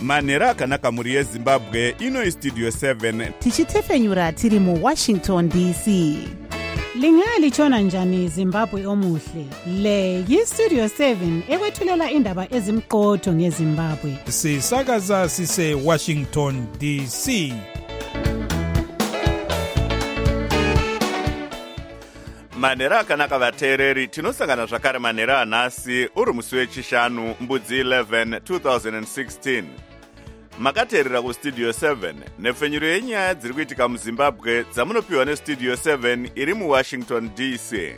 manhero akanaka mhuri yezimbabwe. Ino Studio 7 tichitefenyura tiri mu Washington DC. Lingalitshona njani Zimbabwe omuhle? Le yi-Studio 7 ekwethulela indaba ezimqotho ngeZimbabwe. Sisakaza sise Washington DC. manhero akanaka vateereri, tinosangana zvakare manhero anhasi uri musi wechishanu mbudzi 11 2016. Makateerera kustudio 7 nepfenyuro yenyaya dziri kuitika muzimbabwe dzamunopiwa nestudio 7 iri muwashington DC.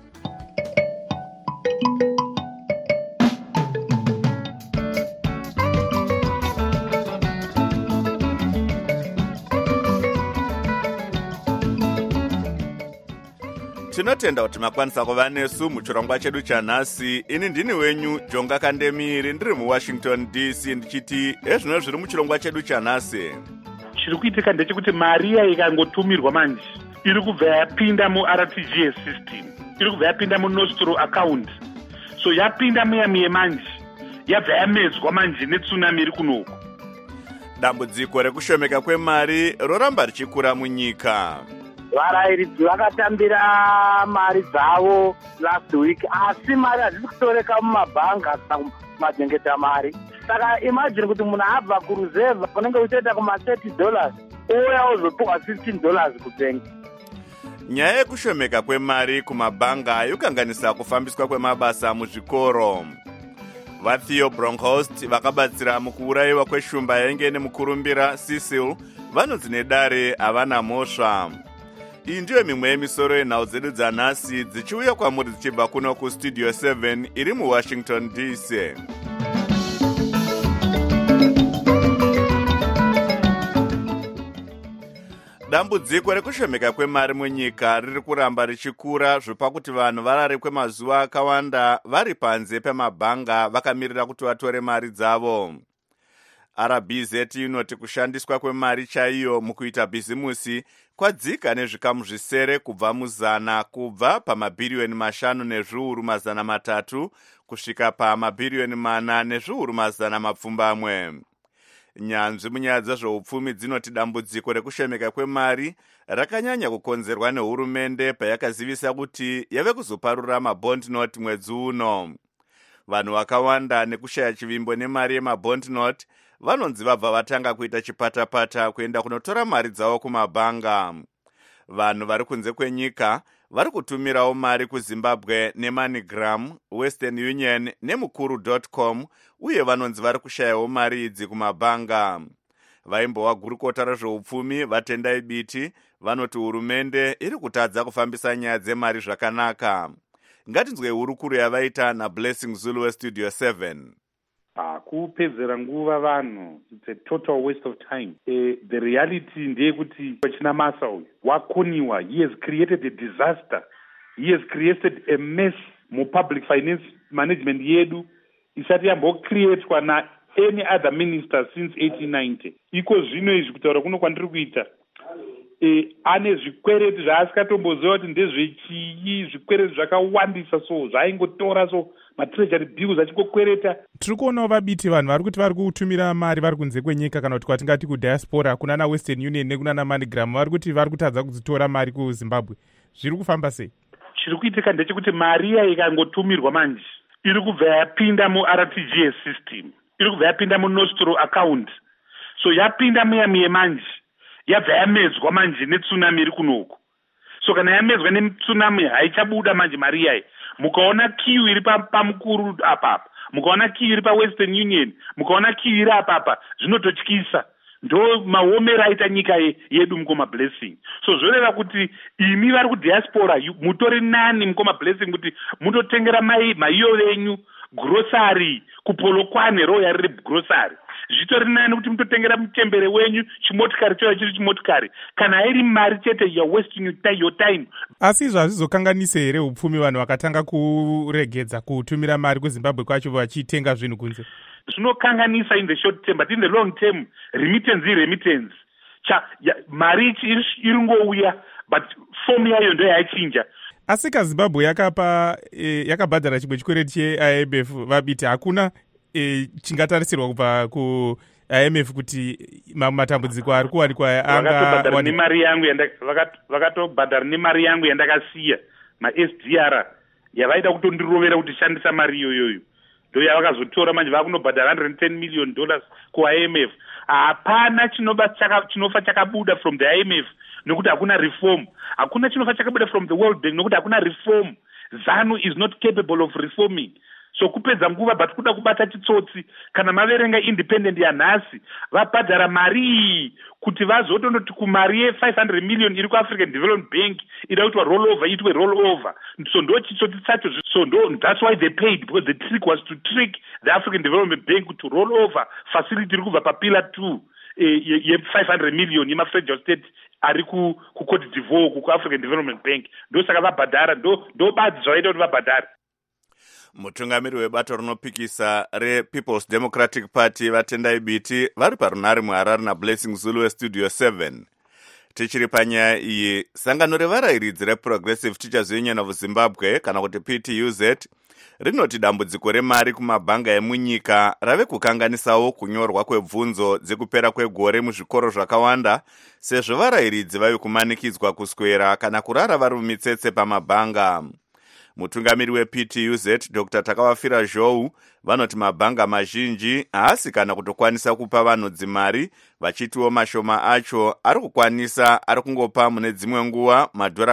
Tinotenda kuti makwanisa kuva nesu muchirongwa chedu chanhasi. Ini ndini wenyu Jonga Kandemiri, ndiri muWashington DC, ndichiti ezvino zviri muchirongwa chedu chanhasi. Chiri kuitika ndechekuti Maria ikangotumirwa manje iri kubva yapinda muRTGS system, iri kubva yapinda muNostro account, so yapinda muyamiye manje, yabva yamedzwa manje netsunami iri kunoko. Dambudziko rekushomeka kwemari roramba richikura munyika. Varairidzi vakatambira mari dzavo last week, asi mari hazisi kutoreka mumabhanga kana kumadzengeta mari. Saka imagine kuti munhu abva kureserve kunenge uchienda kuma$30 ouya ozopiwa $15 kutenga. Nyaya yekushomeka kwemari kumabhanga yokanganisa kufambiswa kwemabasa muzvikoro. VaTheo Bronkhorst vakabatsira mukuurayiwa kweshumba yainge nemukurumbira Cecil vanonzi nedare havana mhosva. Iyi ndiyo mimwe yemisoro yenhau dzedu dzanhasi dzichiuya kwamuri dzichibva kuno kustudio 7 iri muWashington DC. Dambudziko rekushomeka kwemari munyika riri kuramba richikura zvopakuti vanhu varare kwemazuva akawanda vari panze pemabhanga vakamirira kuti vatore mari dzavo. RBZ inoti kushandiswa kwemari chaiyo mukuita bhizimusi kwadzika nezvikamu zvisere kubva muzana, kubva pamabhiriyoni 5.3 kusvika pamabhiriyoni 4.2. Nyanzvi munyaya dzezveupfumi dzinoti dambudziko rekushomeka kwemari rakanyanya kukonzerwa nehurumende payakazivisa kuti yave kuzoparura mabond note mwedzi uno. Vanhu vakawanda nekushaya chivimbo nemari yemabond note vanonzi vabva vatanga kuita chipatapata kuenda kunotora mari dzavo kumabhanga. Vanhu vari kunze kwenyika vari kutumirawo mari kuZimbabwe neMoneygram, Western Union nemukuru.com, uye vanonzi vari kushayawo mari idzi kumabhanga. Vaimbowa gurukota rezveupfumi vaTendai Biti vanoti hurumende iri kutadza kufambisa nyaya dzemari zvakanaka. Ngatinzwe hurukuro yavaita naBlessing Zulu weStudio 7. Kupedzera nguva vanhu, it's a total waste of time. The reality ndeyekuti pachina masa uyu wakoniwa, he has created a disaster, he has created a mess mupublic finance management yedu isati yambocreatwa na any other minister since 1890. Iko zvino izvi kutaura kuno kwandiri kuita, ane zvikwereti zvaasingatomboziva kuti ndezvechii, zvikwereti zvakawandisa, so zvaingotora, so matreasury bills achingokwereta. Tiri kuonawo vabiti vanhu vari kuti vari kutumira mari vari kunze kwenyika kana kuti kwatingati kudiaspora kunana Western Union nekunana MoneyGram, vari kuti vari kutadza kudzitora mari kuZimbabwe. Zviri kufamba sei? Chiri kuitika ndechekuti Maria ikangotumirwa manje iri kubva yapinda muRTGS system, iri kubva yapinda muNostro account, so yapinda muyamiye manje, yabva yamedzwa manje netsunami iri kunoko. So kana yamedzwa netsunami haichabuda manje Maria iyi. Mukaona kiu iri pamukuru apapa, mukaona kiu iri paWestern Union, mukaona kiu iri apapa, zvinototyisa. Ndo maomera aita nyika yedu mukoma Blessing. So zvoreva kuti imi vari kudiaspora mutori nani mukoma Blessing kuti mutotengera maiyo venyu grocery kupolokwane roya riri grocery. Zvitori nani kuti mutotengera mutembere wenyu chimotikari choya chiri chimotikari, kana iri mari chete you're wasting your time. Asi izvo hazvizokanganise here upfumi vanhu vakatanga kuregedza kutumira mari kuZimbabwe kwacho vachitenga zvinhu kunze? Zvinokanganisa in the short term, but in the long term remittance mari iri ngouya, but form yayo ndo yaichinja. Asi kaZimbabwe yakabhadhara chimwe chikwereti cheIMF vabiti, hakuna chingatarisirwa kubva IMF kuti matambudziko ari kuwanikwa vakatobhadhara nemari yangu yandakasiya maSDR yavaida kutondirovera kuti shandisa mari iyoyoyo ndo yavakazotora manje vakunobhadhara $110 million kuIMF. Hapana chinofa chakabuda from the IMF nokuti hakuna reform. Hakuna chinofa chakabuda from the World Bank nokuti hakuna reform. ZANU is not capable of reforming. So kupedza nguva but kuda kubata chitsotsi kana maverenga independent yanhasi vabhadhara mari kuti vazotondoti kumari ye500 million iri kuAfrican Development Bank ida kuitwa roll over. So ndo chitsotsi chacho. So that's why they paid, because the trick was to trick the African Development Bank to roll over facility iri kubva papillar 2 ye500 million yemafederal state ari kuCote d'Ivoire kuAfrican Development Bank. Ndo saka vabhadhara ndo badzi zvaita kuti vabhadhara. Mutungamiri webato rinopikisa rePeople's Democratic Party vatendai biti vari parunhare muHarare naBlessing Zulu weStudio 7. Tichiri panyaya iyi, sangano revarairidzi reProgressive Teachers Union of Zimbabwe kana kuti PTUZ rinoti dambudziko remari kumabhanga emunyika rave kukanganisawo kunyorwa kwebvunzo dzekupera kwegore muzvikoro zvakawanda, sezvo varairidzi vave kumanikidzwa kuswera kana kurara vari mumitsetse pamabhanga. Mutungamiri wePTUZ Dr. Takawafira Zhou vanoti mabhanga mazhinji haasi kana kutokwanisa kupa vanhu dzimari, vachitiwo mashoma acho ari kukwanisa ari kungopa mune dzimwe nguva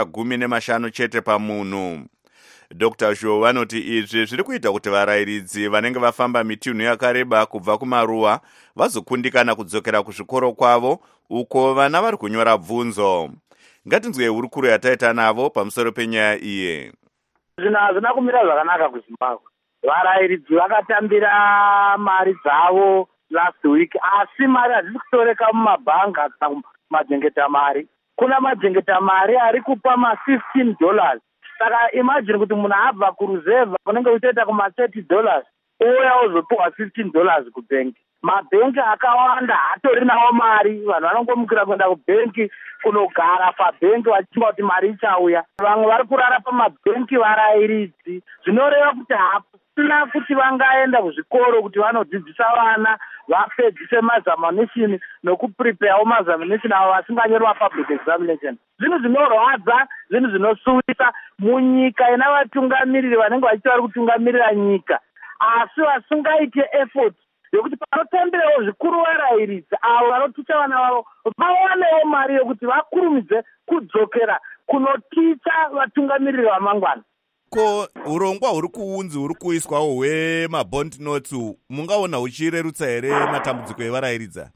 $15 chete pamunhu. Dr. Zhou vanoti izvi zviri kuita kuti varairidzi vanenge vafamba mitunhu yakareba kubva kumaruwa vazokundikana kudzokera kuzvikoro kwavo uko vana vari kunyora bvunzo. Ngatinzwe hurukuro yataita navo pamusoro penyaya iyi. Zvinhu hazvina kumira zvakanaka kuZimbabwe. Varairidzi vakatambira mari dzavo last week, asi mari hadzisi kutoreka mumabhanga kana kumajengeta mari. Kuna majengeta mari ari kupa $15. Saka imagine kuti munhu abva kureserve kunenge utoita kuma$30 ouya ozopiwa $15 kubhengi. Mabhengi akawanda hatori nawo mari, vanhu vanongomukira kuenda kubhengi kunogara pabhengi vachimba kuti mari ichauya. Vamwe vari kurara pamabhengi varairidzi, zvinoreva kuti hapana kuti vangaenda kuzvikoro kuti vanodzidzisa vana vapedzise mazamanation nokupreparewo mazamanation avo vasinganyorwa public examination. Zvinhu zvinorwadza, zvinhu zvinosuwisa munyika ina vatungamiriri vanenge vachiita vari kutungamirira nyika, asi vasingaite effort yokuti panotambirewo zvikuru varairidzi avo vanoticha vana vavo vawanewo mari yokuti vakurumidze kudzokera kunoticha vatungamiriri vamangwana. Ko urongwa huri kuunzi huri kuiswawo hwemabond notes mungaona huchirerutsa here matambudziko evarairidza?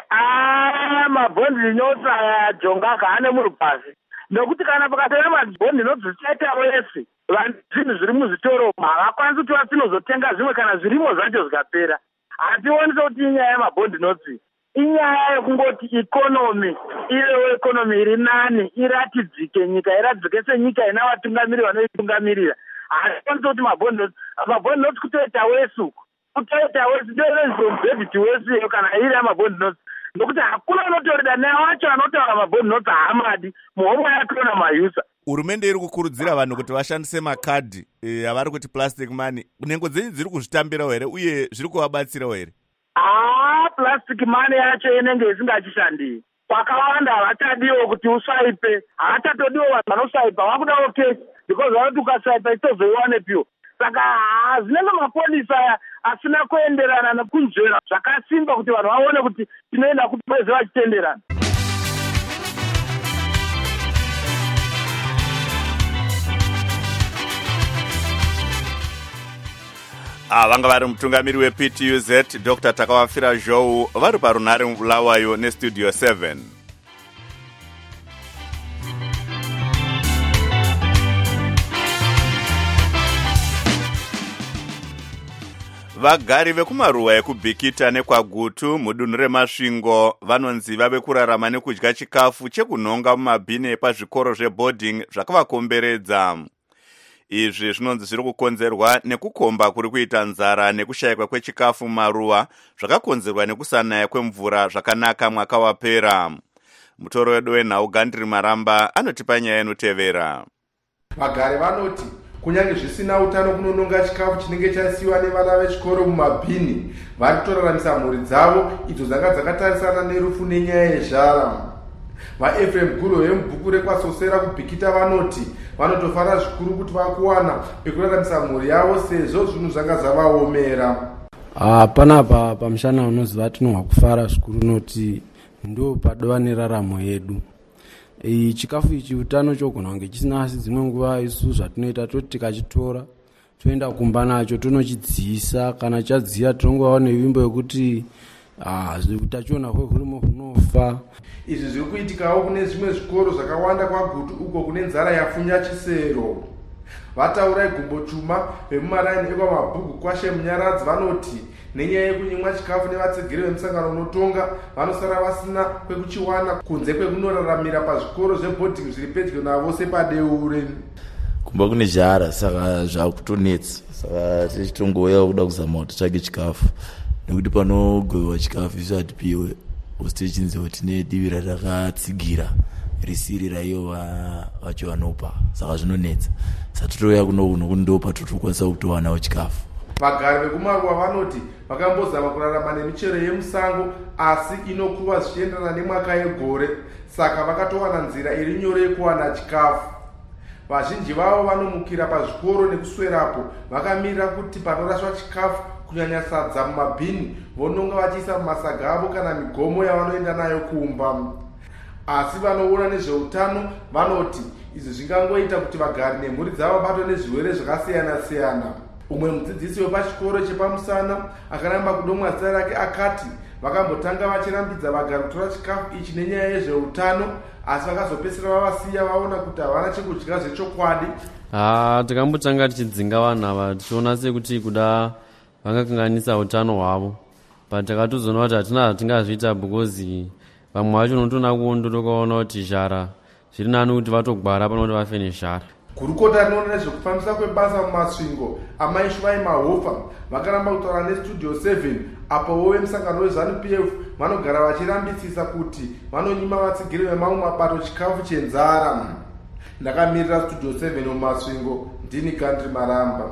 Mabond notes aya jongaga ane murupasi, nokuti kana pakatova mabond notes zvichaita wese zvinhu zviri muzvitoro havakwanisi kuti vasinozotenga zvimwe kana zvirimo zvacho zvikapera. Hationise kuti inyaya yemabond notes inyaya yekungoti ikonomi ivewo ikonomi iri nani, iratidzike, nyika iratidzike senyika ina vatungamiriri vanoitungamirira. Hationise kuti mabond notes kutoita wese uku, kutoita wese ndoine from debit wese iyo kana iri yamabond notes, nokuti hakuna unotorida nevacho vanotaura mabond notes haamadi muhomwe yakona mayusa. Hurumende iri kukurudzira vanhu kuti vashandise makadhi avari kuti plastic money. Nhengo dzenyu dziri kuzvitambirawo here uye zviri kuvabatsirawo here? Plastic money yacho inenge isingachishandi. Kwakawanda havachadiwo kuti usaipe, havachatodiwo vanhu vanosaipa, vakudawo kesi because vanoti ukasaipa itozoiwanepiwo. Saka zvinenge mapolisa aya asina kuenderana nekunzvera zvakasimba kuti vanhu vaone kuti tinoenda kuti kweze vachitenderana. Vanga vari mutungamiri wePTUZ Dr. Takawafira Zhou vari parunhare Bulawayo neStudio 7. Vagari vekumaruwa ekubhikita nekwagutu mudunhu remasvingo vanonzi vave kurarama nekudya chikafu chekunhonga mumabhini epazvikoro zveboarding zvakavakomberedza. Izvi zvinonzi zviri kukonzerwa nekukomba kuri kuita nzara nekushayikwa kwechikafu mumaruwa zvakakonzerwa nekusanaya kwemvura zvakanaka mwaka wapera. Mutoro wedu wenhau Gandri Maramba anotipa nyaya inotevera. Vagari vanoti kunyange zvisina utano kunononga chikafu chinenge chasiyiwa nevana vechikoro mumabhini. Vari kutoraramisa mhuri dzavo idzo dzanga dzakatarisana nerufu nenyaya yezhara. VaEfrem Guru vemubhuku rekwasosera kubhikita vanoti vanotofara zvikuru kuti vakuwana pekuraramisa mhuri yavo sezvo zvinhu zvanga zvavaomera. Panapa pamushana unoziva tinohwa kufara zvikuru noti ndo padova neraramo yedu. Chikafu ichi utano chogona kunge chisina, asi dzimwe nguva isu zvatinoita toti tikachitora toenda kumba nacho tonochidziisa. Kana chadziya tinongova nevimbo yekuti utachiona hwehurimo hunofa. Izvi zviri kuitikawo kune zvimwe zvikoro zvakawanda kwaGutu uko kune nzara yafunya chisero. Vataura igumbo chuma vemumaraini ekwamabhuku kwashe munyaradzi vanoti nenyaya yekunyimwa chikafu nevatsigiri vemusangano unotonga vanosara vasina kwekuchiwana kunze kwekunoraramira pazvikoro zvebhodhingi zviri pedyo navo sepadeure. Kumba kune zhara saka zvakutonetsa, saka tichitongouya kuda kuzama kuti tsvage chikafu nekuti panogoiwa chikafu isu hatipiwe hostel chinziwa tine divi ratakatsigira risirira iyo vacho vanopa, saka zvinonetsa. Satotoya kuno ndo patotokwanisa kutowanawo chikafu. Vagari vekumaruwa vanoti vakambozama kurarama nemichero yemusango asi inokuva zvichienderana nemwaka yegore, saka vakatowana nzira iri nyore yekuwana chikafu. Vazhinji vavo vanomukira pazvikoro nekuswerapo vakamirira kuti panoraswa chikafu kunyanya sadza mumabhini vononga vachiisa mumasaga avo kana migomo yavanoenda nayo kumba. Asi vanoona nezveutano vanoti izvi zvingangoita kuti vagari nemhuri dzavo vabatwe nezvirwere zvakasiyana-siyana. Umwe mudzidzisi wepachikoro chepamusana akaramba kudomwa zita rake akati vakambotanga vachirambidza vagari kutora chikafu ichi nenyaya yezveutano, asi vakazopedzisira vavasiya vaona kuti havana chekudya zvechokwadi. Tikambotanga tichidzinga vanhu ava tichiona sekuti kuda vangakanganisa utano hwavo, but takatozoona kuti hatina zvatingazviita because vamwe vacho unotona kuondotokaona kuti zhara zviri nani kuti vatogwara pano kuti vafe nezhara. Gurukota rinoona nezvekufambisa kwebasa mumasvingo amai Shuvai Mahofa vakaramba kutaura neStudio 7 apo vemusangano weZANU-PF vanogara vachirambisisa kuti vanonyima vatsigiri vemamwe mabato chikafu chenzara. Ndakamirira Studio 7 mumasvingo, ndini Gandri Maramba.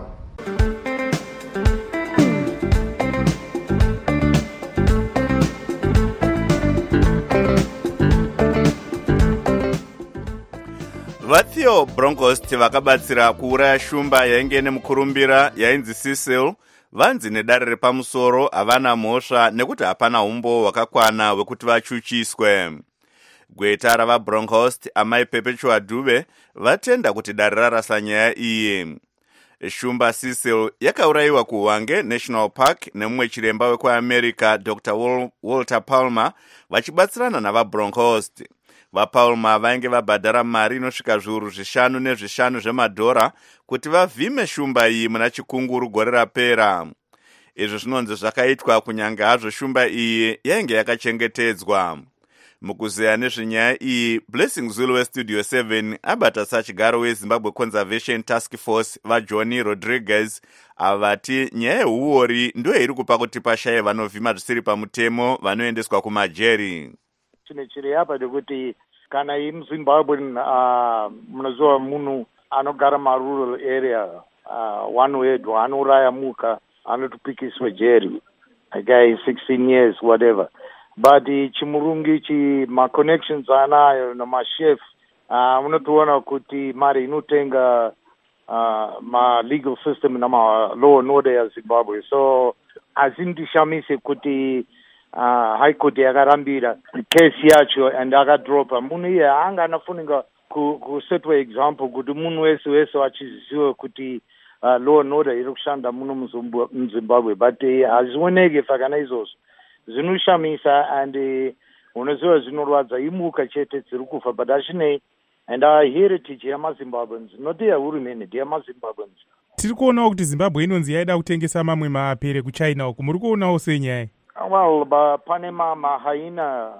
vaTheo Bronkhorst vakabatsira kuuraya shumba yainge nemukurumbira yainzi Cecil vanzi nedare repamusoro havana mhosva nekuti hapana umbo hwakakwana hwekuti vachuchiswe. Gweta ravaBronkhorst amai Perpetua Dube vatenda kuti dare rarasa nyaya iyi. Shumba Cecil yakaurayiwa kuHwange National Park nemumwe chiremba wekuAmerica Dr. Walter Palmer vachibatsirana navaBronkhorst. VaPalmer vainge vabhadhara mari inosvika zviuru 5,500 zvemadhora kuti vavhime shumba iyi muna chikunguru gore rapera. Izvi zvinonzi zvakaitwa kunyange hazvo shumba iyi yainge yakachengetedzwa. Mukuzeya nezvenyaya iyi, Blessing Zulu weStudio 7 abata sachigaro weZimbabwe Conservation Task Force vaJohnny Rodriguez avati nyaya yehuori ndiyo iri kupa kuti pashaye vanovhima zvisiri pamutemo vanoendeswa kumajeri. Chiri hapa ndekuti kana imuZimbabwe munoziva munhu anogara marural area one wedu anouraya muka anotopikiswa jeri guy 16 years whatever, but chimurungu ichi maconnections anayo namachef unotoona kuti mari inotenga ma-legal system nama-law and order yaZimbabwe. So hazindishamise kuti High Court yakarambira case yacho and akadropa. Munhu iye haanga anafuninga kusetwa example kuti munhu wese wese achiziva kuti law and order iri kushanda muno muZimbabwe, but hazvioneki fakana izvozvo zvinoshamisa and unoziva zvinorwadza imuka chete dziri kufa, but hazvinei and our heritage yamaZimbabweans not yehurumende yamaZimbabweans. Tiri kuonawo kuti Zimbabwe inonzi yaida kutengesa mamwe maapere kuChina uko, muri kuonawo senyaya? Well, pane mahaina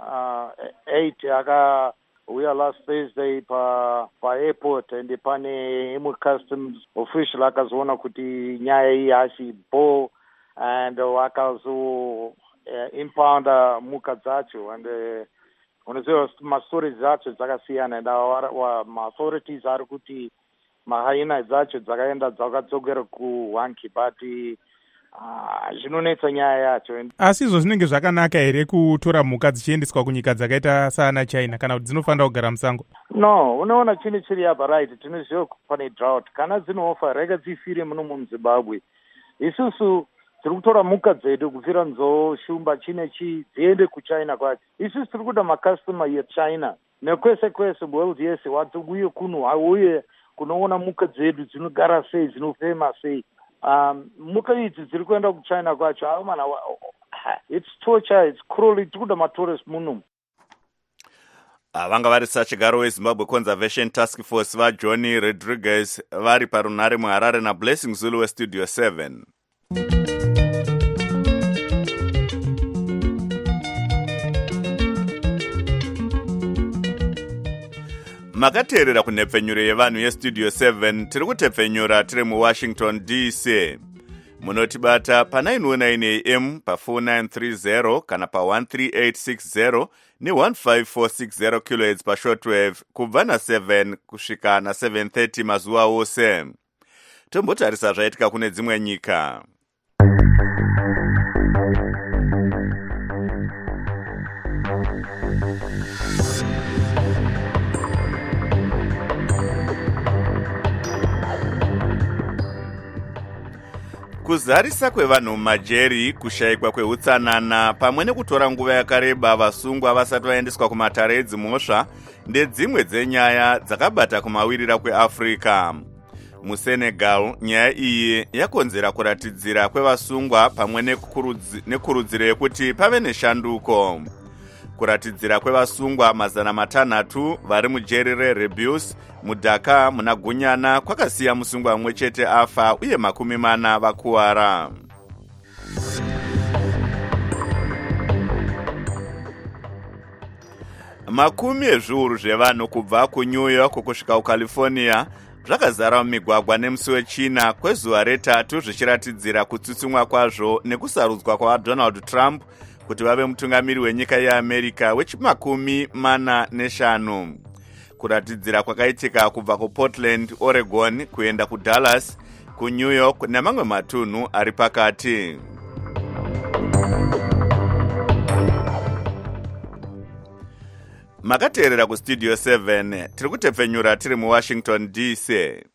8 akauya last Thursday pa airport and pane imwe customs official akazoona kuti nyaya iyi hasibo and wakazo impounda muka dzacho and unoziva mastori dzacho dzakasiyana and ma-authorities ari kuti mahaina dzacho dzakaenda dzakadzokera ku1 Kibati. Zvinonetsa nyaya yacho. Asi izvo zvinenge zvakanaka here kutora mhuka dzichiendeswa kunyika dzakaita saana China kana kuti dzinofanira kugara musango? No, unoona chini chiri apa right, tinoziva pane drought. Kana dzinofa rega dzifire muno muZimbabwe. Isusu tiri kutora mhuka dzedu kubvira nzou, shumba, chinechi dziende kuChina kwacho. Isusu tiri kuda makastoma yeChina nekwese kwese world yese wati uye kuno auye kunoona mhuka dzedu dzinogara sei, dzinofema sei. Mhuka idzi dziri kuenda kuChina kwacho, mana it's torture, it's cruel, tiri kuda matourist muno. Vanga vari sachigaro weZimbabwe Conservation Task Force vaJohnny Rodriguez vari parunhare muHarare naBlessing Zulu weStudio 7. Makateerera kunhepfenyuro yevanhu yeStudio 7 tiri kutepfenyura tiri muWashington DC. Munotibata pa 919 AM pa 4930 kana pa 13860 ni 15460 kHz pa shortwave kubva na7 kusvika na7:30 mazuva ose. Tombotarisa zvaitika kune dzimwe nyika. Kuzarisa kwevanhu mumajeri, kushayikwa kweutsanana pamwe nekutora nguva yakareba vasungwa vasati vaendeswa kumatare edzimhosva ndedzimwe dzenyaya dzakabata kumawirira kweAfrica. MuSenegal, nyaya iyi yakonzera kuratidzira kwevasungwa pamwe nekurudziro yekuti pave neshanduko. Kuratidzira kwevasungwa 600 vari mujeri reRebus muDhaka muna Gunyana kwakasiya musungwa mumwe chete afa uye 40 vakuwara. Makumi ezviuru zvevanhu kubva kuNew York kusvika kuCalifornia zvakazara mumigwagwa nemusi weChina kwezuva retatu zvichiratidzira kutsutsumwa kwazvo nekusarudzwa kwaDonald Trump kuti vave mutungamiri wenyika yeAmerica wechi45. Kuratidzira kwakaitika kubva kuPortland, Oregon kuenda kuDallas, kuNew York nemamwe matunhu ari pakati. Makateerera kuStudio 7 tiri kutepfenyura tiri muWashington DC.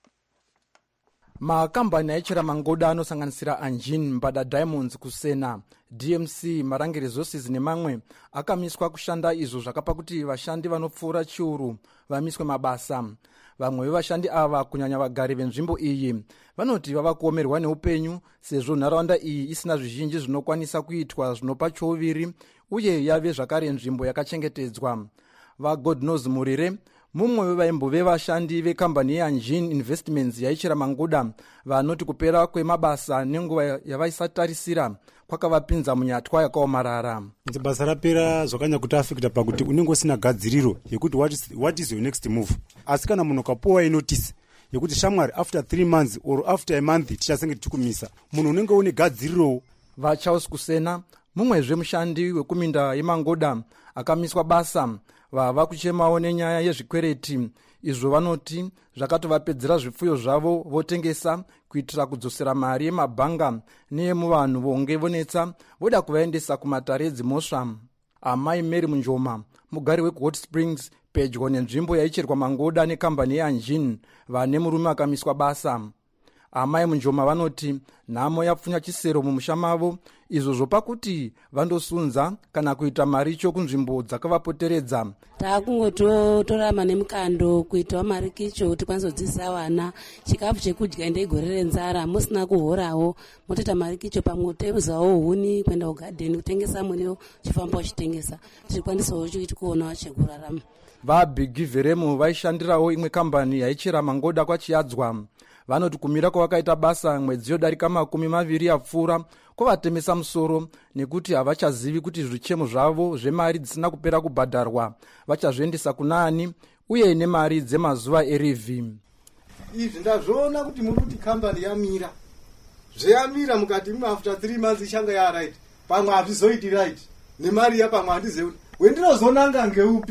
Makambani aichera mangoda anosanganisira Anjin, Mbada Diamonds kusena, DMC, Marange Resources nemamwe akamiswa kushanda izvo zvakapa kuti vashandi vanopfuura chiuru vamiswe mabasa. Vamwe vevashandi ava kunyanya vagari venzvimbo iyi vanoti vava kuomerwa neupenyu sezvo nharaunda iyi isina zvizhinji zvinokwanisa kuitwa zvinopa chouviri uye yave zvakare nzvimbo yakachengetedzwa. VaGod Knows Murire, mumwe wevaimbo vevashandi vekambani yeAnjin Investments yaichera mangoda, vanoti kupera kwemabasa nenguva yavaisatarisira kwakavapinza munyatwa yakaomarara. Basa rapera zvakanya kuti afekta pakuti unenge usina gadziriro yekuti what is your next move. Asi kana munhu kapowa inotice yekuti shamwari after 3 months or after a month tichasenge tichikumisa, munhu unenge une gadziriro. VaCharles Kusena, mumwezve mushandi wekuminda yemangoda akamiswa basa, vava kuchemawo nenyaya yezvikwereti. Izvo vanoti zvakatovapedzera zvifuyo zvavo votengesa kuitira kudzosera mari yemabhanga neyemuvanhu vonge vonetsa voda kuvaendesa kumatare edzimhosva. Amai Mary Munjoma, mugari weHot Springs pedyo nenzvimbo yaicherwa mangoda nekambani yeAnjin, vane murume akamiswa basa. Amai Munjoma vanoti nhamo yapfunya chisero mumusha mavo, izvo zvopa kuti vandosunza kana kuita maricho kunzvimbo dzakavapoteredza. Taakungotorama nemukando kuitawo marikicho kuti tikwanise kudzidzisa vana chikafu chekudya ende igore renzara musina kuhorawo, motoita marikicho pamwe kutezawo huni kuenda kugadheni kutengesa muriwo chifamba uchitengesa tichikwanisawo chikuiti kuonawo chekurarama. VaBig Veremu vaishandirawo imwe kambani yaichera mangoda kwaChiadzwa. Vanoti kumira kwavakaita basa mwedzi yodarika 20 yapfuura kwavatemesa musoro nekuti havachazivi kuti zvichemo zvavo zvemari dzisina kupera kubhadharwa vachazviendesa kunaani uye nemari dzemazuva erivi. Izvi ndazviona kuti muri kuti kambani yamira zveyamira mukati after 3 months ichanga yaright pamwe hazvizoiti right nemari yapamwe handizeuni wendinozonanga ngeupi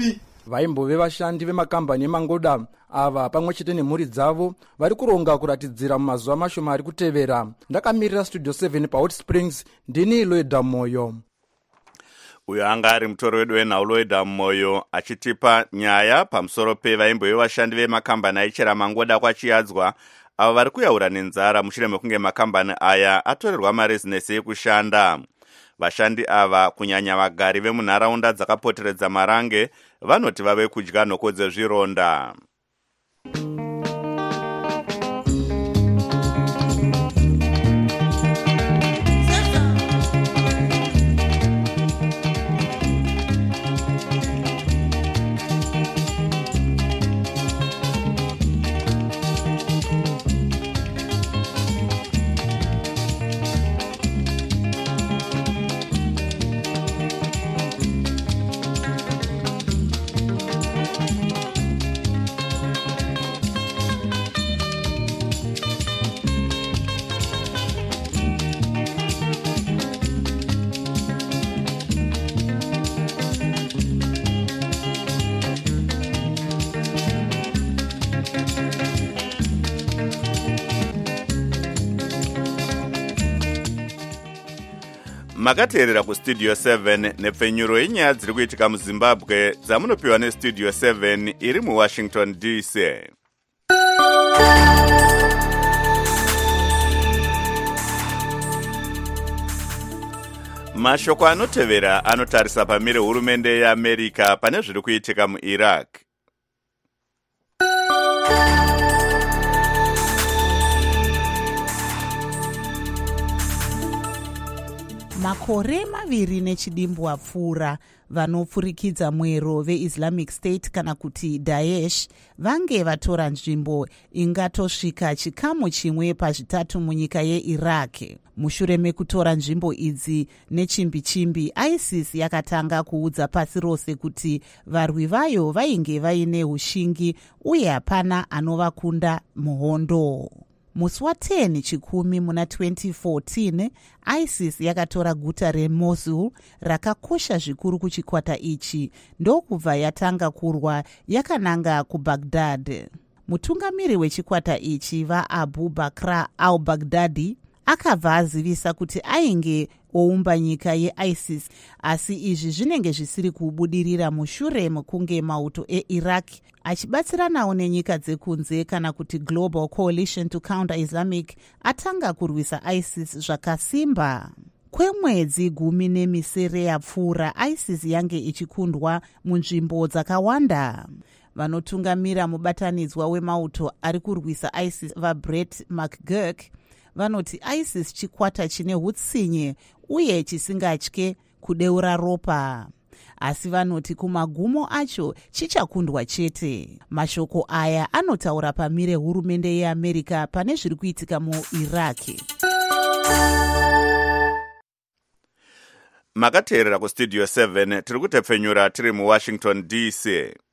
vaimbove vashandi vemakambani emangoda ava pamwe chete nemhuri dzavo vari kuronga kuratidzira mumazuva mashoma ari kutevera. Ndakamirira Studio 7 paHot Springs, ndini Loida Moyo. Uyo anga ari mutori wedu wenhau Loida Moyo achitipa nyaya pamusoro pevaimbo vashandi vemakambani aichera mangoda kwachiadzwa avo vari kuyaura nenzara mushure mekunge makambani aya atorerwa marezinesi ekushanda. Vashandi ava kunyanya vagari vemunharaunda dzakapoteredza Marange vanoti vave kudya nhoko dzezvironda. Makateerera kuStudio 7 nepfenyuro yenyaya dziri kuitika muZimbabwe dzamunopiwa neStudio 7 iri muWashington DC. Mashoko anotevera anotarisa pamire hurumende yeAmerica pane zviri kuitika muIraq. Makore maviri nechidimbu apfuura vanopfurikidza mwero veIslamic State kana kuti Daesh vange vatora nzvimbo ingatosvika chikamu chimwe pazvitatu munyika yeIraq. Mushure mekutora nzvimbo idzi nechimbi-chimbi, ISIS yakatanga kuudza pasi rose kuti varwi vayo vainge vaine ushingi uye hapana anovakunda muhondo. Musi wa10 chikumi muna 2014, ISIS yakatora guta reMosul rakakosha zvikuru kuchikwata ichi, ndokubva yatanga kurwa yakananga kuBaghdad. Mutungamiri wechikwata ichi vaAbu Bakr al-Baghdadi akabva azivisa kuti ainge oumba nyika yeISIS, asi izvi zvinenge zvisiri kubudirira mushure mekunge mauto eIraq achibatsiranawo nenyika dzekunze kana kuti Global Coalition to Counter Islamic atanga kurwisa ISIS zvakasimba. Kwemwedzi 10 yapfuura, ISIS yange ichikundwa munzvimbo dzakawanda. Vanotungamira mubatanidzwa wemauto ari kurwisa ISIS vaBrett McGurk vanoti ISIS chikwata chine hutsinye uye chisingatye kudeura ropa, asi vanoti kumagumo acho chichakundwa chete. Mashoko aya anotaura pamire hurumende yeAmerica pane zviri kuitika muIraq. Makateerera kuStudio 7 tiri kutepfenyura tiri muWashington DC.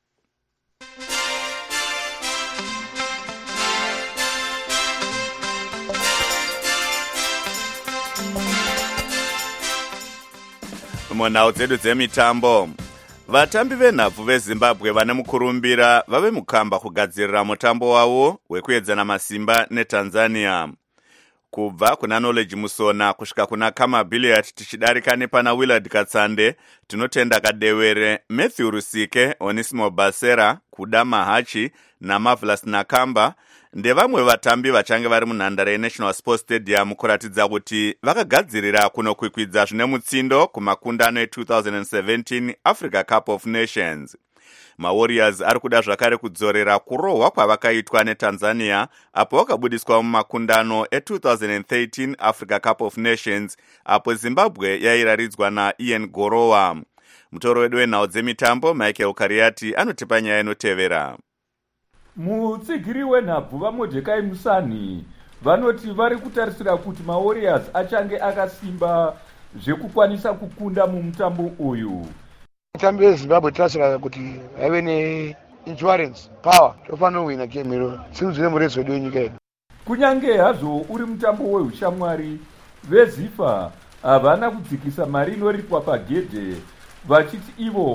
Munhau dzedu dzemitambo, vatambi venhabvu veZimbabwe vane mukurumbira vave mukamba kugadzirira mutambo wavo wekuedzana masimba neTanzania. Kubva kuna Knowledge Musona kusvika kuna Kama Billiard tichidarika nepana Willard Katsande, tinotenda Kadewere, Matthew Rusike, Onisimo Basera, Kuda Mahachi naMarvelous Nakamba ndevamwe vatambi vachange vari munhandare yeNational Sports Stadium kuratidza kuti vakagadzirira kunokwikwidza zvine mutsindo kumakundano e2017 Africa Cup of Nations. MaWarriors ari kuda zvakare kudzorera kurohwa kwavakaitwa neTanzania apo vakabudiswa mumakundano e2013 Africa Cup of Nations apo Zimbabwe yairaridzwa naIan Gorowa. Mutoro wedu wenhau dzemitambo Michael Kariati anotipa nyaya inotevera. Mutsigiri wenhabvu vaMordecai Musani vanoti vari kutarisira kuti maWarriors achange akasimba zvekukwanisa kukunda mumutambo uyu. Vatambi veZimbabwe tarisira kuti vave neinsurance power tofanira kuwina game iro sinzine muredzo wedu wenyika yedu. Kunyange hazvo uri mutambo wehushamwari, veZIFA havana kudzikisa mari inoripwa pagedhe vachiti ivo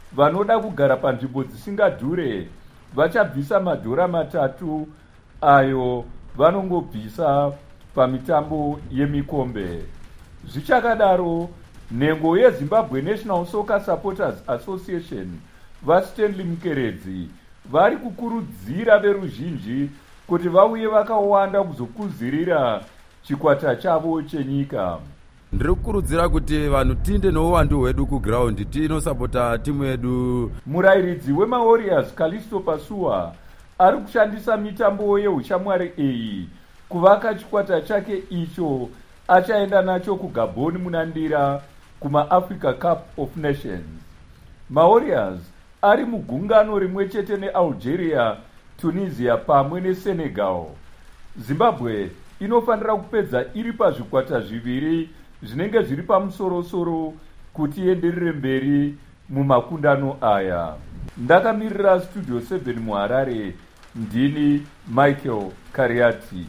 vanoda kugara panzvimbo dzisingadhure vachabvisa madhora 3 ayo vanongobvisa pamitambo yemikombe. Zvichakadaro, nhengo yeZimbabwe National Soccer Supporters Association vaStanley Mukeredzi vari kukurudzira veruzhinji kuti vauye vakawanda kuzokuzirira chikwata chavo chenyika. Ndiri kukurudzira kuti vanhu tinde nouwandu hwedu kugraundi tinosapota timu yedu. Murayiridzi wemaWarriors Callisto Pasua ari kushandisa mitambo yeushamwari iyi kuvaka chikwata chake icho achaenda nacho kuGabon munandira kumaAfrica Cup of Nations. MaWarriors ari mugungano rimwe chete neAlgeria, Tunisia pamwe neSenegal. Zimbabwe inofanira kupedza iri pazvikwata zviviri zvinenge zviri pamusoro-soro kuti ienderere mberi mumakundano aya. Ndakamirira Studio 7 muHarare, ndini Michael Kariati.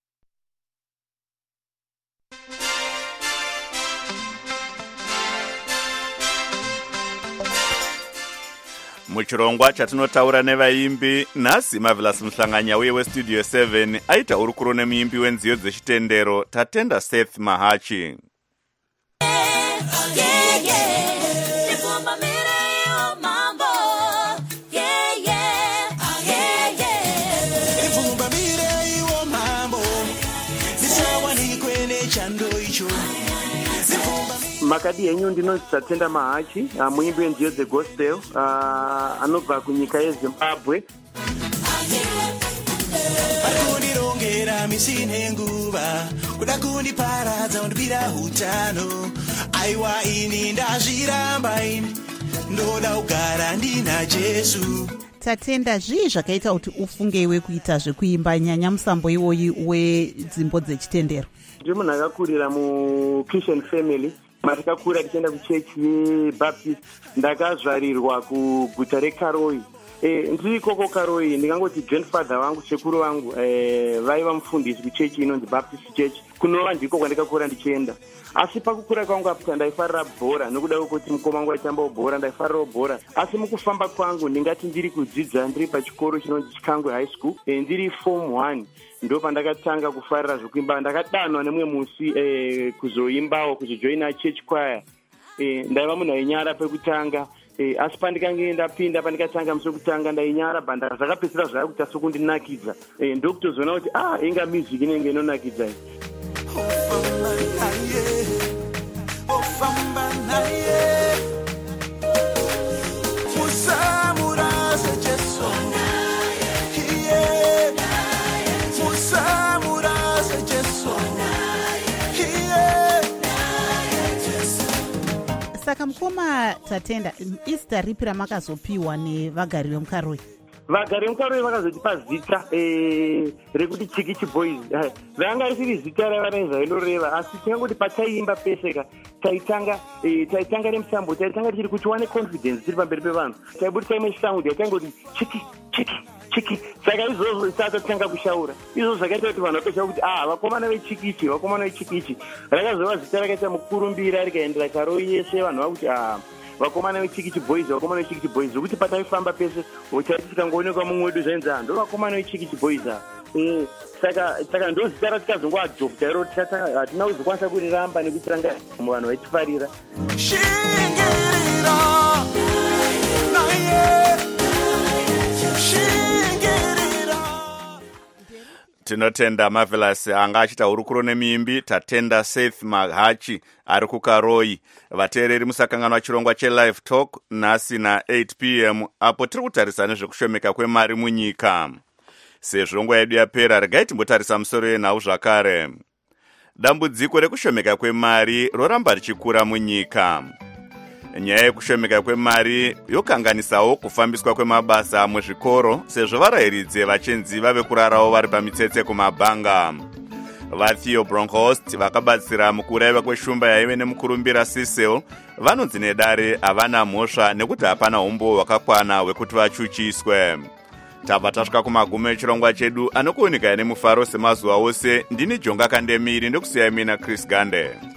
Muchirongwa chatinotaura nevaimbi, nhasi Marvelous Muhlanganya uye weStudio 7 aita urukuro nemuimbi wenziyo dzechitendero Tatenda Seth Mahachi. Makadi yenyu ndinonzi Tatenda Mahachi, muimbi wenziyo dzegospel anobva kunyika yeZimbabwe. Kundirongera misine nguva kuda kundiparadza undibira hutano aiwa ini ndazviramba ini ndoda kugara ndina Jesu. Tatenda, zvii zvakaita kuti ufunge iwe kuita zvekuimba nyanya musambo iwoyi wedzimbo dzechitendero? Ndiri munhu akakurira muChristian family, matakakura tichienda kuchechi yeBaptist. Ndakazvarirwa kuguta reKaroi. Ndiri ikoko Karoi, ndingangoti grandfather vangu, sekuru vangu vaiva mufundisi kuchechi inonzi Baptist Church, kunova ndiko kwandikakura ndichienda. Asi pakukura kwangu apo ndaifarira bhora, nokuda kwekuti mukoma wangu aitambawo bhora, ndaifarirawo bhora. Asi mukufamba kwangu ndingati ndiri kudzidza ndiri pachikoro chinonzi Chikangwe High School, ndiri form 1 ndo pandakatanga kufarira zvokuimba. Ndakadanwa nemwe musi kuzoimbawo, kuzojoina church choir. Ndaiva munhu ainyara pekutanga. Asi pandikange ndapinda pandikatanga musi wekutanga ndainyara bhanda zvakapedzisira zvakuita sokundinakidza. Ndokutozoona kuti inga music inenge inonakidza iyi. Saka mukoma Tatenda, izita ripi ramakazopiwa nevagari vemuKaroi? Vagari vemuKaroi vakazotipa zita rekuti Chikichi Boys. Ranga risiri zita raiva rainoreva, asi tingangoti pataiimba peseka taitanga nemusambo, taitanga tichiri kuti wane confidence tiri pamberi pevanhu. Taibudisa imwe sound yataingoti chiki chiki chiki. Saka izvozvo tatanga kushaura. Izvozvo zvakaita kuti vanhu vapesha kuti vakomana veChikichi, vakomana veChikichi. Rakazova zita rakaita mukurumbira rikaendera Karoi yese, vanhu vakuti vakomana veChikichi Boys, vakomana veChikichi Boys. Zvokuti pataifamba pese uchaiti tikangoonekwa mumwe wedu zvainzi ndo vakomana veChikichi Boys. Saka ndo zita ratikazongoadhopta iro hatina kuzokwanisa kuriramba nekuti ranga vanhu vaitifarira. Tinotenda Marvelous anga achita hurukuro nemuimbi Tatenda Seth Mahachi ari kuKaroi. Vateereri musakanganwa chirongwa cheLive Talk nhasi na8 p.m. apo tiri kutarisa nezvekushomeka kwemari munyika. Sezvo nguva yedu yapera, regai timbotarisa musoro yenhau zvakare. Dambudziko rekushomeka kwemari roramba richikura munyika. Nyaya yekushomeka kwemari yokanganisawo kufambiswa kwemabasa muzvikoro, sezvo varayiridzi vachenzi vave kurarawo vari pamitsetse kumabhanga. VaTheo Bronkhorst vakabatsira mukuraiva kweshumba yaive nemukurumbira Cecil vanonzi nedare havana mhosva nekuti hapana umbo hwakakwana hwekuti vachuchiswe. Tabva tasvika kumagumo echirongwa chedu, anokuoneka nemufaro semazuva ose. Ndini Jonga Kandemiri, ndokusiyai mina Chris Gande.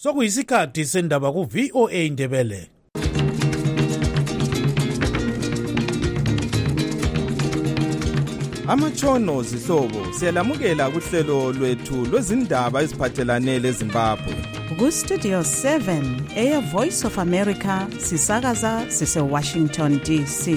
sokuyisikhathi sendaba ku-VOA Indebele. Amatshono zihlobo siyalamukela kuhlelo lwethu lwezindaba eziphathelane leZimbabwe. Ku-Studio 7 Air Voice of America sisakaza sise-Washington DC.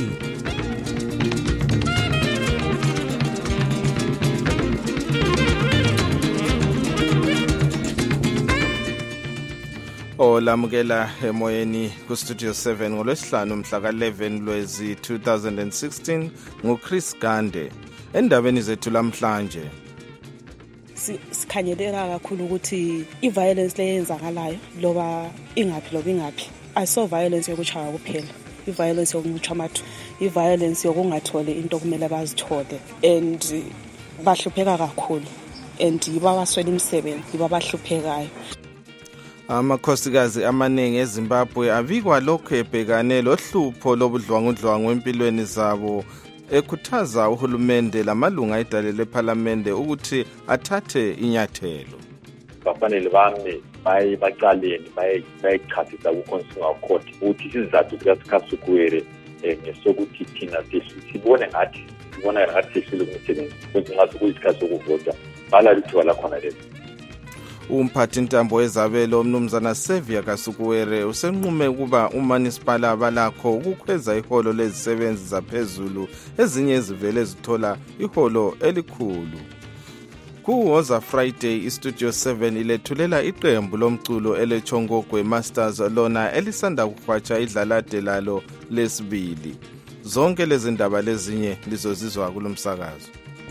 Olamukela emoyeni ku-Studio 7 ngolwesihlanu mhla ka-11 Lwezi 2016 nguChris Gande. Endabeni zethu lamhlanje sikhanyelela kakhulu ukuthi i-violence leyenzakalayo loba ingaphi ayiso violence yokuchaya kuphela, i-violence yokunquthamathu, i-violence yokungatholi into kumele bazithole, and bahlupheka kakhulu, and yiba baswela imisebenzi, yiba bahluphekayo. Amakhosikazi amaningi eZimbabwe avikwa lokho ebhekane lohlupho lobudlwangudlwangu empilweni zabo, ekhuthaza uhulumende lamalunga edale lephalamende ukuthi athathe inyathelo. Bafanele bame baqaleni bayichasisa ku-Constitutional Court ukuthi isizathu sikaSikhafukuwere ngesokuthi thina sibona ngathi sehlile kumsebenzi ukuthi ngathi kuyisikhathi sokuvota balala ithuba lakhona lelo. Umphathi intambo ezabelo umnumzana Sevia Kasukuwere usenqume ukuba uMunicipal balakho ukukhweza iholo lezisebenzi zaphezulu ezinye ezivele zithola iholo elikhulu. Ku-Woza Friday iStudio 7 ilethulela iqembu lomculo eleChongogwe Masters lona elisanda kukhwatsha idlalade lalo lesibili. Zonke lezi ndaba lezinye lizozizwa kulomsakazo.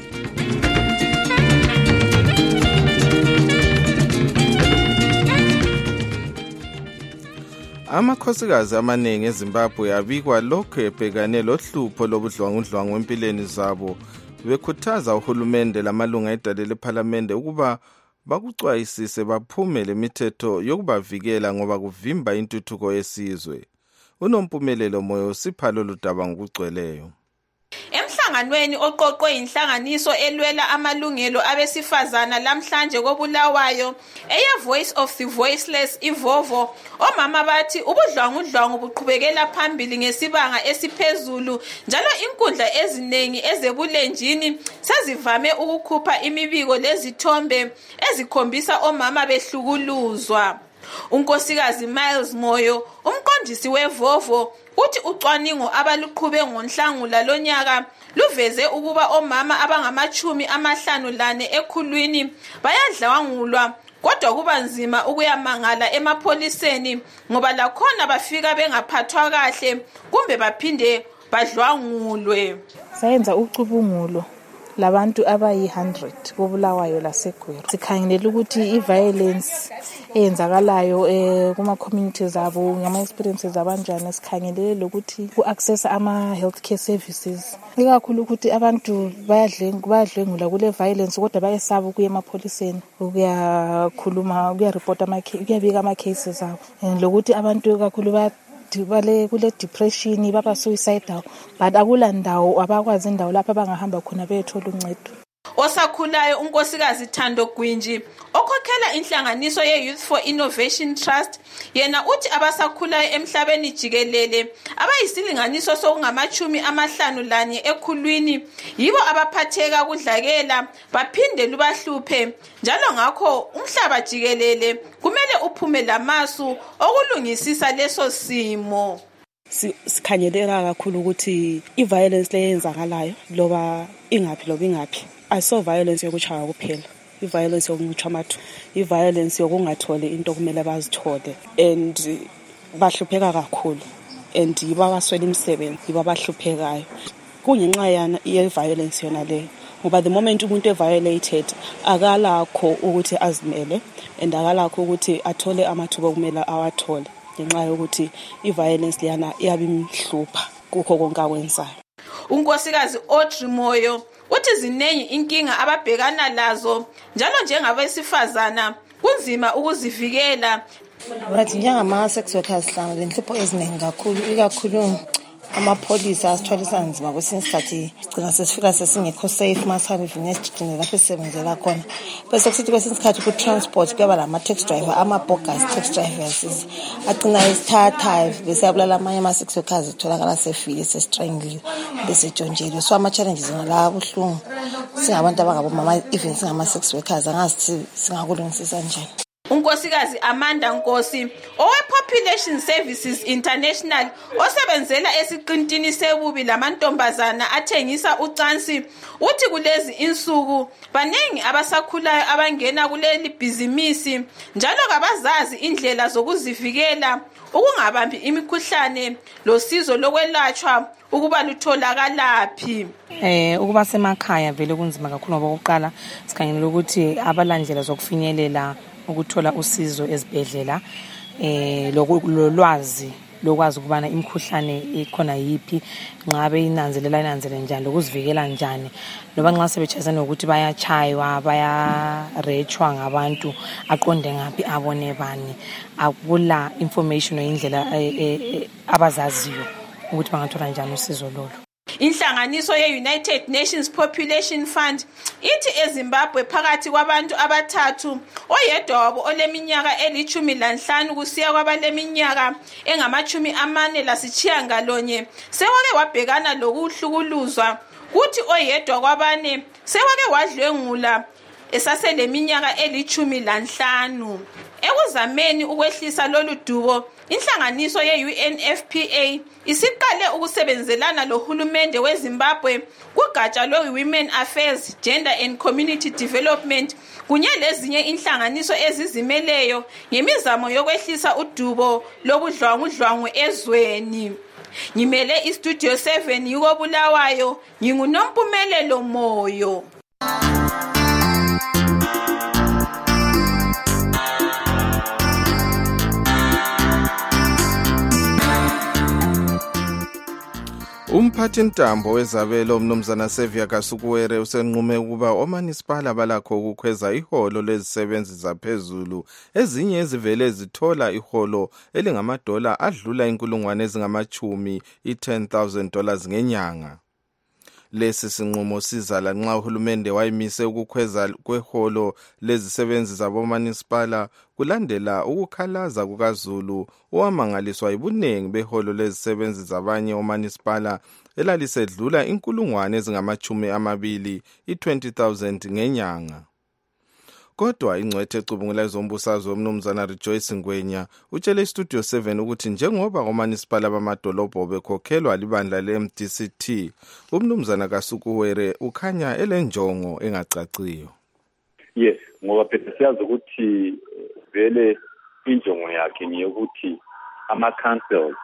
Amakhosikazi amaningi eZimbabwe abikwa lokho ebhekane lohlupho lobudlwangudlwangu empilweni zabo, bekhuthaza uhulumende lamalunga edale lephalamende ukuba bakucwayisise baphume lemithetho yokubavikela ngoba kuvimba intuthuko yesizwe. Unompumelelo Moyo usipha lolu daba ngokugcweleyo. Emhlanganweni oqoqwe inhlanganiso elwela amalungelo abesifazana lamhlanje koBulawayo, Air Voice of the Voiceless iVovo, omama bathi ubudlwangudlwangu buqhubekela phambili ngesibanga esiphezulu, njalo inkundla eziningi ezebulenjini sezivame ukukhupha imibiko lezithombe ezikhombisa omama behlukuluzwa. Unkosikazi Miles Moyo, umqondisi weVovo, uthi ucwaningo abaluqhube ngoNhlangula lonyaka luveze ukuba omama abangama-54 ekhulwini bayadlwangulwa, kodwa kuba nzima ukuyamangala emapholiseni ngoba lakhona bafika bengaphathwa kahle kumbe baphinde badlwangulwe. Sayenza ucubungulo labantu abayi-100 koBulawayo laseGweru. Sikhangelela ukuthi i-violence eyenzakalayo kuma-communities abo ngama-experiences abanjani. Sikhangelele lokuthi ku-access ama-healthcare services, ikakhulu ukuthi abantu bayadlwengula kule violence kodwa bayesaba ukuya emapholiseni ukuyabika ama-cases abo, lokuthi abantu kakhulu kule depression baba suicidal, but akula ndawo abakwazi indawo lapha abangahamba khona beyethola uncedo. Osakhulayo unkosikazi Thando Gwinji, okhokhela inhlanganiso ye-Youth for Innovation Trust, yena uthi abasakhulayo emhlabeni jikelele abayisilinganiso sokungama-54 ekhulwini yibo abaphatheka kudlakela baphinde lubahluphe, njalo ngakho umhlaba jikelele kumele uphume lamasu okulungisisa leso simo. Sikhanyelela kakhulu ukuthi i-violence leyenzakalayo loba ingaphi ayiso violence yokuchaya kuphela, i-violence yokunquthamathu, i-violence yokungatholi into kumele bazithole, and bahlupheka kakhulu, and yiba baswela imisebenzi, yiba bahluphekayo. Kungenxa ye-violence yona leyo, ngoba the moment umuntu e-violated akalakho ukuthi azimele and akalakho ukuthi athole amathuba kumele awathole, ngenxa yokuthi i-violence liyana iyabimhlupha kukho konke akwenzayo. Unkosikazi Audrey Moyo uthi ziningi inkinga ababhekana lazo, njalo njengabesifazana kunzima ukuzivikela. Bathi njengama-sex workers hlangana lenhlupho eziningi kakhulu, ikakhulu amapholisa asithwalisa nzima kwesinye isikhathi sigcina sesifika sesingekho safe masihambivini esijidini lapho esisebenzela khona bese kusithi kwesinye isikhathi ku-transport kuyaba lama-tax driver ama-bogus tax drivers agcina esithatha bese abulala amanye ama-6 workers itholakala sefile sesitrangliwe bese tshontshelwe so ama-challenges ngalawa buhlungu singabantu abangabomama even singama-6 workers angazithi singakulungisisa njani. unkosikazi Amanda Nkosi owe-Population Services International osebenzela esiqintini sebubi lamantombazana athengisa ucansi uthi kulezi insuku baningi abasakhulayo abangena kuleli bhizimisi njalo kabazazi indlela zokuzivikela ukungabambi imikhuhlane losizo lokwelatshwa ukuba lutholakalaphi. Ukuba semakhaya vele kunzima kakhulu ngoba okokuqala sikhangela ukuthi abalandlela zokufinyelela ukuthola usizo ezibhedlela lolwazi lokwazi ukubana imikhuhlane ikhona yipi ngabe inanzelela njani lokuzivikela njani noba nxa sebechazana ukuthi bayachaywa bayarechwa ngabantu aqonde ngaphi abone bani akula information oyindlela abazaziyo ukuthi bangathola njani usizo lolo. Inhlanganiso ye-United Nations Population Fund ithi eZimbabwe phakathi kwabantu abathathu oyedwa wabo oleminyaka eli-15 kusiya kwabaleminyaka engama-49 sewake wabhekana lokuhlukuluzwa kuthi oyedwa kwabane sewake wadlwengula esaseleminyaka eli-15. Ekuzameni ukwehlisa lolu dubo inhlanganiso ye-UNFPA isiqale ukusebenzelana lohulumende weZimbabwe kugatsha lo-Women Affairs, Gender and Community Development kunye lezinye inhlanganiso ezizimeleyo ngemizamo yokwehlisa udubo lobudlwangudlwangu ezweni. Ngimele iStudio 7 yuko Bulawayo, nginguNompumelelo Moyo. Umphathintambo wezabelo umnumzana Sevia Kasukuwere usenqume ukuba omanisipala balakho ukukhweza iholo lezisebenzi zaphezulu ezinye ezivele zithola iholo elingamadola adlula inkulungwane ezingama-10 $10,000 ngenyanga. Lesi sinqumo sizala nxa uhulumende wayimise ukukhweza kweholo lezisebenzi zabomanisipala kulandela ukukhalaza kukaZulu owamangaliswa ibunengi beholo lezisebenzi zabanye omanisipala elalisedlula inkulungwane ezingama-20 $20,000 ngenyanga. Kodwa ingcwethe ecubungula ezombusazwe umnumzana Rejoice Ngwenya utshele iStudio 7 ukuthi njengoba omanisipala bamadolobho bekhokhelwa libandla le-MDCT umnumzana Kasukuwere ukhanya elenjongo engacaciyo. Yes, ngoba phela siyazi ukuthi vele injongo yakhe ngiyokuthi ama-councils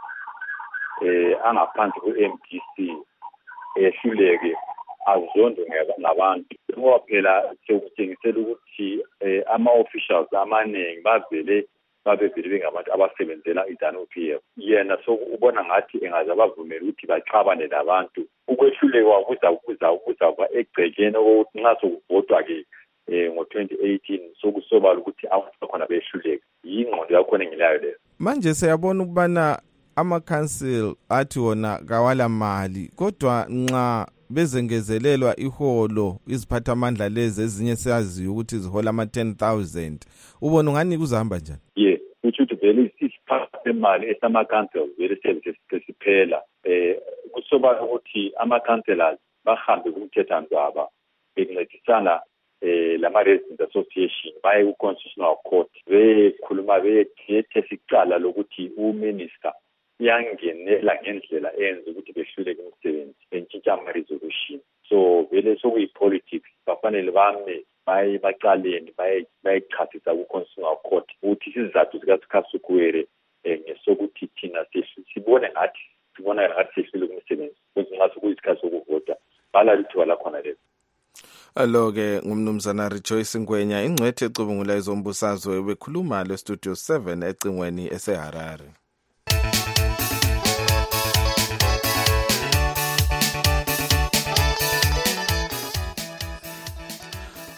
angaphansi ku-MDC ehluleke azondwe ngabantu ngoba phela sekutshengisela ukuthi ama-officials amaningi bavele bengabantu abasebenzela i-ZANU-PF. Yena so ubona ngathi engaze bavumela ukuthi baxabane labantu ukwehluleka kuzakuba egcekeni ukuthi nxa sokuvotwa-ke ngo-2018 sokusobala ukuthi abantu khona behluleka. Yingqondo yakhona engilayo leyo. Manje siyabona ukubana ama-council athi wona kawala mali kodwa nxa bezengezelelwa iholo iziphathamandla lezi ezinye siyaziyo ukuthi zihola ama-10,000 ubona ungani kuzahamba njani? Ye ukuthi vele isiphathemali esama-council vele sesiphela kusobala ukuthi ama-councillors bahambe kumthethwandaba bencedisana lama-resident association baye ku-constitutional court bekhuluma bethesa icala lokuthi uminister yangenela ngendlela enza ukuthi behluleke umsebenzi bentshintsha ama-resolution. So vele sokuyi-politics bafanele bame bacaleni bayichasisa ku-constitutional court ukuthi isizathu sikaSukhuwere ngesokuthi thina sibona ngathi sehluleke umsebenzi kwenza nxa sokuyisikhathi sokuvota balalithuba lakhona lelo. Alo-ke ngumnumzana Rejoice Ngwenya ingcwethe ecubungula ezombusazwe bekhuluma leStudio 7 ecingweni eseHarare.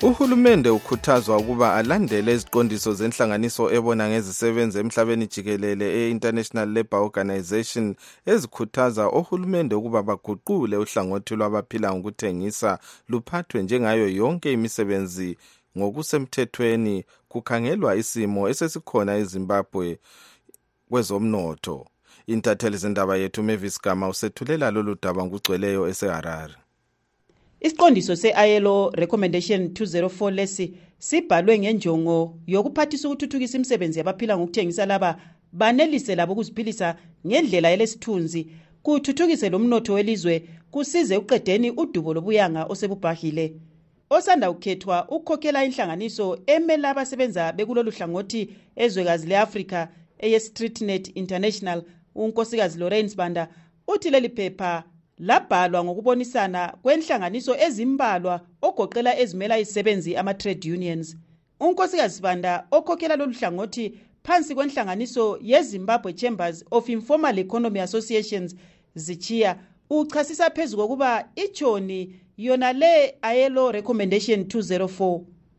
Uhulumende ukhuthazwa ukuba alandele iziqondiso zenhlanganiso ebona ngezisebenzi emhlabeni jikelele e-International Labour Organization ezikhuthaza ohulumende ukuba baguqule uhlangothi lwabaphila ngokuthengisa luphathwe njengayo yonke imisebenzi ngokusemthethweni kukhangelwa isimo esesikhona eZimbabwe kwezomnotho. Intatheli zendaba yethu Mavis Gama usethulela lolu daba ngugcweleyo eseHarare. Isiqondiso se-ILO Recommendation 204 lesi sibhalwe ngenjongo yokuphathisa ukuthuthukisa imisebenzi yabaphila ngokuthengisa laba banelise labo ukuziphilisa ngendlela elesithunzi, kuthuthukise lomnotho welizwe, kusize uqedeni udubo lobuyanga osebubhahile. Osanda ukhethwa ukukhokhela inhlanganiso emela abasebenza bekulolu hlangothi ezwekazi le-Afrika eye-StreetNet International, unkosikazi Lawrence Banda uthi leli phepha labhalwa ngokubonisana kwenhlanganiso ezimbalwa ogoqela ezimela izisebenzi ama-trade unions. Unkosikazi Banda okhokhela lolu hlangothi phansi kwenhlanganiso yeZimbabwe Chambers of Informal Economy Associations zichiya uchasisa phezu kokuba ichoni yona le ILO Recommendation 204.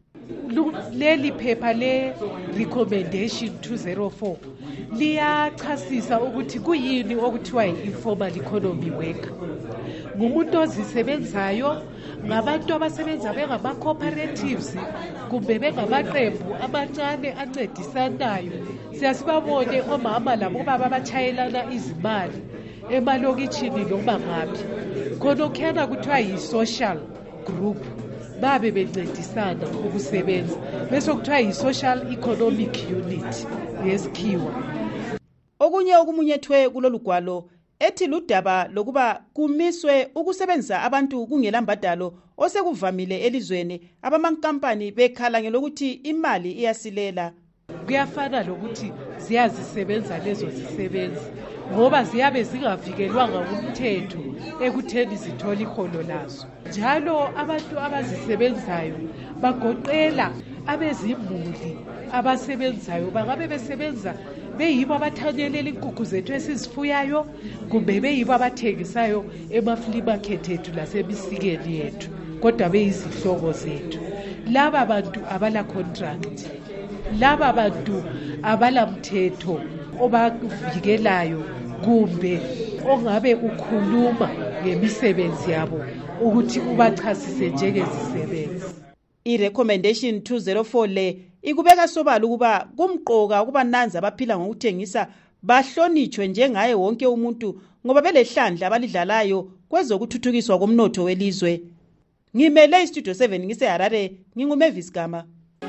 Leli phepha le Recommendation 204 liyachasisa ukuthi kuyini okuthiwa yi-informal economy worker. Ngumuntu ozisebenzayo, ngabantu abasebenza bengama-cooperatives kumbe bengamaqembu amancane ancedisanayo. Siyasibabone omama labobaba abatshayelana izimali emalokitshini noma ngaphi. Khonokuyana kuthiwa yi-social group, babe bencedisana ukusebenza. Bese kuthiwa yi-social economic unit yesikhiwa. Okunye okumunyethwe kulolu gwalo ethi ludaba lokuba kumiswe ukusebenzisa abantu kungelambadalo osekuvamile elizweni, abamankampani bekhala ngelokuthi imali iyasilela. Kuyafana lokuthi ziyazisebenza lezo zisebenzi ngoba ziyabe zingavikelwanga kumthetho ekutheni zithola iholo lazo. Njalo abantu abazisebenzayo bagoqela abezimuli abasebenzayo, bangabe besebenza beyibo abathanyelela inkukhu zethu esizifuyayo kumbe beyibo abathengisayo ema-flea market ethu lasemisikeni yethu, kodwa beyizihloko zethu. Laba bantu abala contract, laba bantu abala mthetho obavikelayo kumbe ongabe ukhuluma ngemisebenzi yabo ukuthi ubachasise njengezisebenzi. I-Recommendation 204 le ikubeka sobala ukuba kumqoka ukuba nanzi abaphila ngokuthengisa bahlonitshwe njengaye wonke umuntu ngoba belehlandla abalidlalayo kwezokuthuthukiswa komnotho welizwe. Ngimele iStudio 7 ngiseHarare, nginguMavis Gama.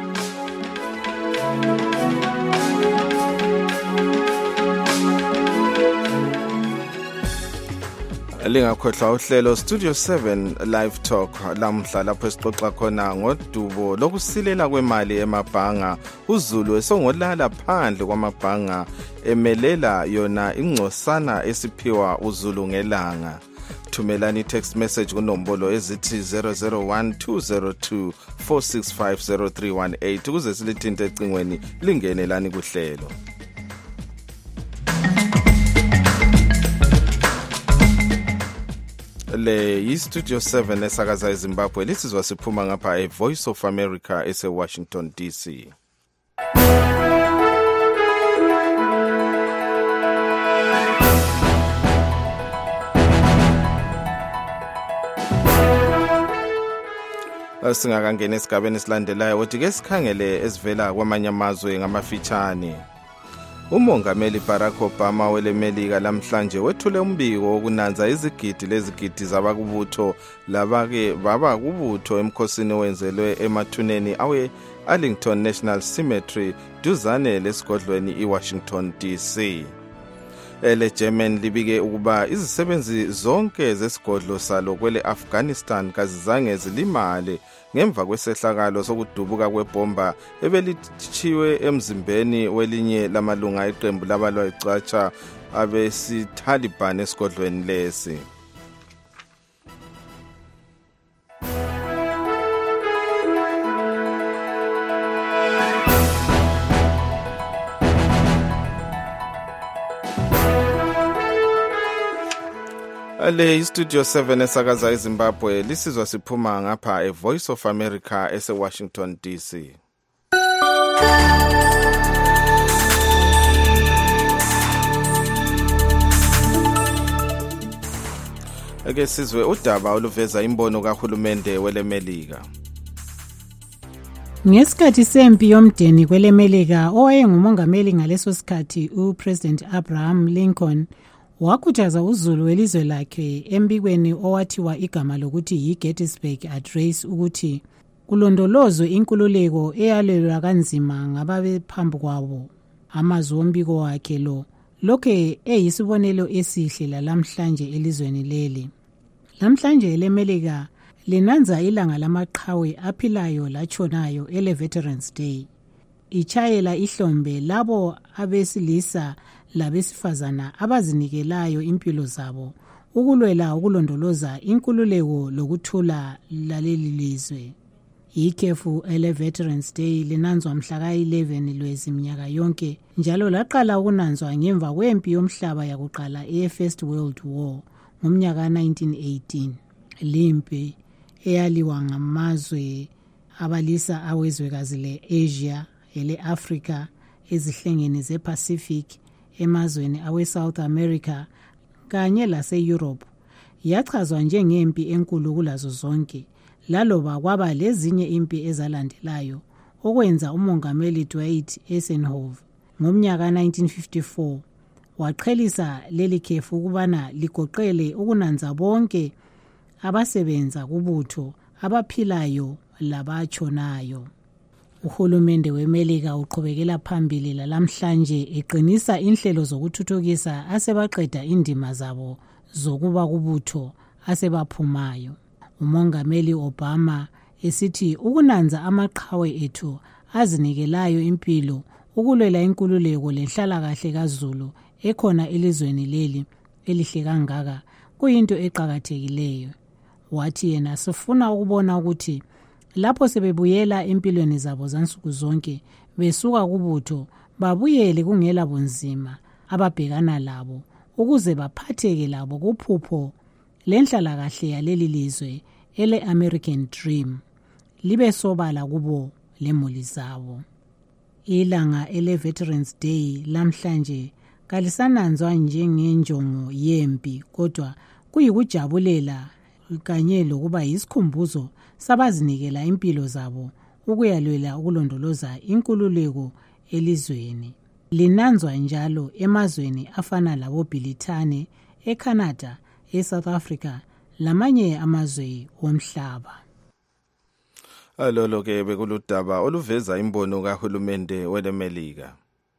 Lingakhohlwa uhlelo Studio 7 Live Talk lamhla lapho sixoxa khona ngodubo lokusilela kwemali emabhanga. uZulu esongolala phandle kwamabhanga emelela yona ingcosana esiphiwa uZulu ngelanga. Thumelani text message kunombolo ezithi 0012024650318 ukuze silithinte ecingweni lingenelani kuhlelo. Le yi-Studio 7 esakaza eZimbabwe lisizwa siphuma ngapha eVoice of America ese-Washington DC. Singakangena esigabeni esilandelayo ukuthi ke sikhangele ezivela kwamanye amazwe ngamafitshane. Umongameli Barack Obama welemelika lamhlanje wethule umbiko wokunanza izigidi lezigidi zabakubutho labake baba kubutho emkhosini owenzelwe emathuneni awe-Arlington National Cemetery duzane lesigodlweni iWashington DC. Ele-German libike ukuba izisebenzi zonke zesigodlo salo kwele Afghanistan kazizange zilimale ngemva kwesehlakalo sokudubuka kwebomba ebelitshiwe emzimbeni welinye lamalunga eqembu labalwa icatsha abesi-Taliban esigodlweni lesi. Le istudio 7 esakaza eZimbabwe lisizwa siphuma ngapha eVoice of America eseWashington DC. Ake sizwe udaba oluveza imbono kahulumende welemelika. Ngesikhathi sempi yomdeni kwelemelika owayengumongameli ngaleso sikhathi uPresident Abraham Lincoln wakhuthaza uzulu welizwe lakhe embikweni owathiwa igama lokuthi yiGettysburg Address ukuthi kulondolozwe inkululeko eyalelwa kanzima ngababephambi kwabo. Amazwi ombiko wakhe lokhe eyisibonelo esihle lalamhlanje elizweni leli. Lamhlanje elemelika linanza ilanga lamaqhawe aphilayo latshonayo ele-Veterans Day. Ichayela ihlombe labo abesilisa labesifazana abazinikelayo impilo zabo ukulwela ukulondoloza inkululeko lokuthula laleli lizwe. Ikhefu ele-Veterans Day linanzwa mhla ka-11 Lwezi minyaka yonke njalo laqala ukunanzwa ngemva kwempi yomhlaba yakuqala e-First World War ngomnyaka 1918. Limpi eyaliwa ngamazwe abalisa awezwekazi le-Asia, ele-Africa, ezihlengeni ze-Pacific, emazweni awe-South America kanye lase-Europe yachazwa njengempi enkulu kulazo zonke. Laloba kwaba lezinye impi ezalandelayo okwenza umongameli Dwight Eisenhower ngomnyaka 1954 waqhelisa leli khefu ukubana ligoqele ukunanza bonke abasebenza kubutho abaphilayo labatshonayo. Uhulumende weMelika uqhubekela phambili lalamhlanje eqinisa inhlelo zokuthuthukisa asebaqeda indima zabo zokuba kubutho asebaphumayo. Umongameli Obama esithi ukunanza amaqhawe ethu azinikelayo impilo ukulwela inkululeko lenhlalakahle kaZulu ekhona elizweni leli elihle kangaka kuyinto eqhakathekileyo. Wathi yena sifuna ukubona ukuthi lapho sebebuyela empilweni zabo zansuku zonke besuka kubutho babuyele kungela bunzima ababhekana labo ukuze baphatheke labo kuphupho lenhlalakahle yaleli lizwe ele-American Dream libe sobala kubo lemuli zabo. Ilanga ele-Veterans Day lamhlanje kalisananzwa njengenjongo yempi kodwa kuyikujabulela kanye lokuba yisikhumbuzo sabazinikela impilo zabo ukuyalwela ukulondoloza inkululeko elizweni. Linanzwa njalo emazweni afana labo-Britane, eCanada, eSouth Africa lamanye amazwe omhlaba. Alolo ke bekuludaba oluveza imbono kahulumende welemelika.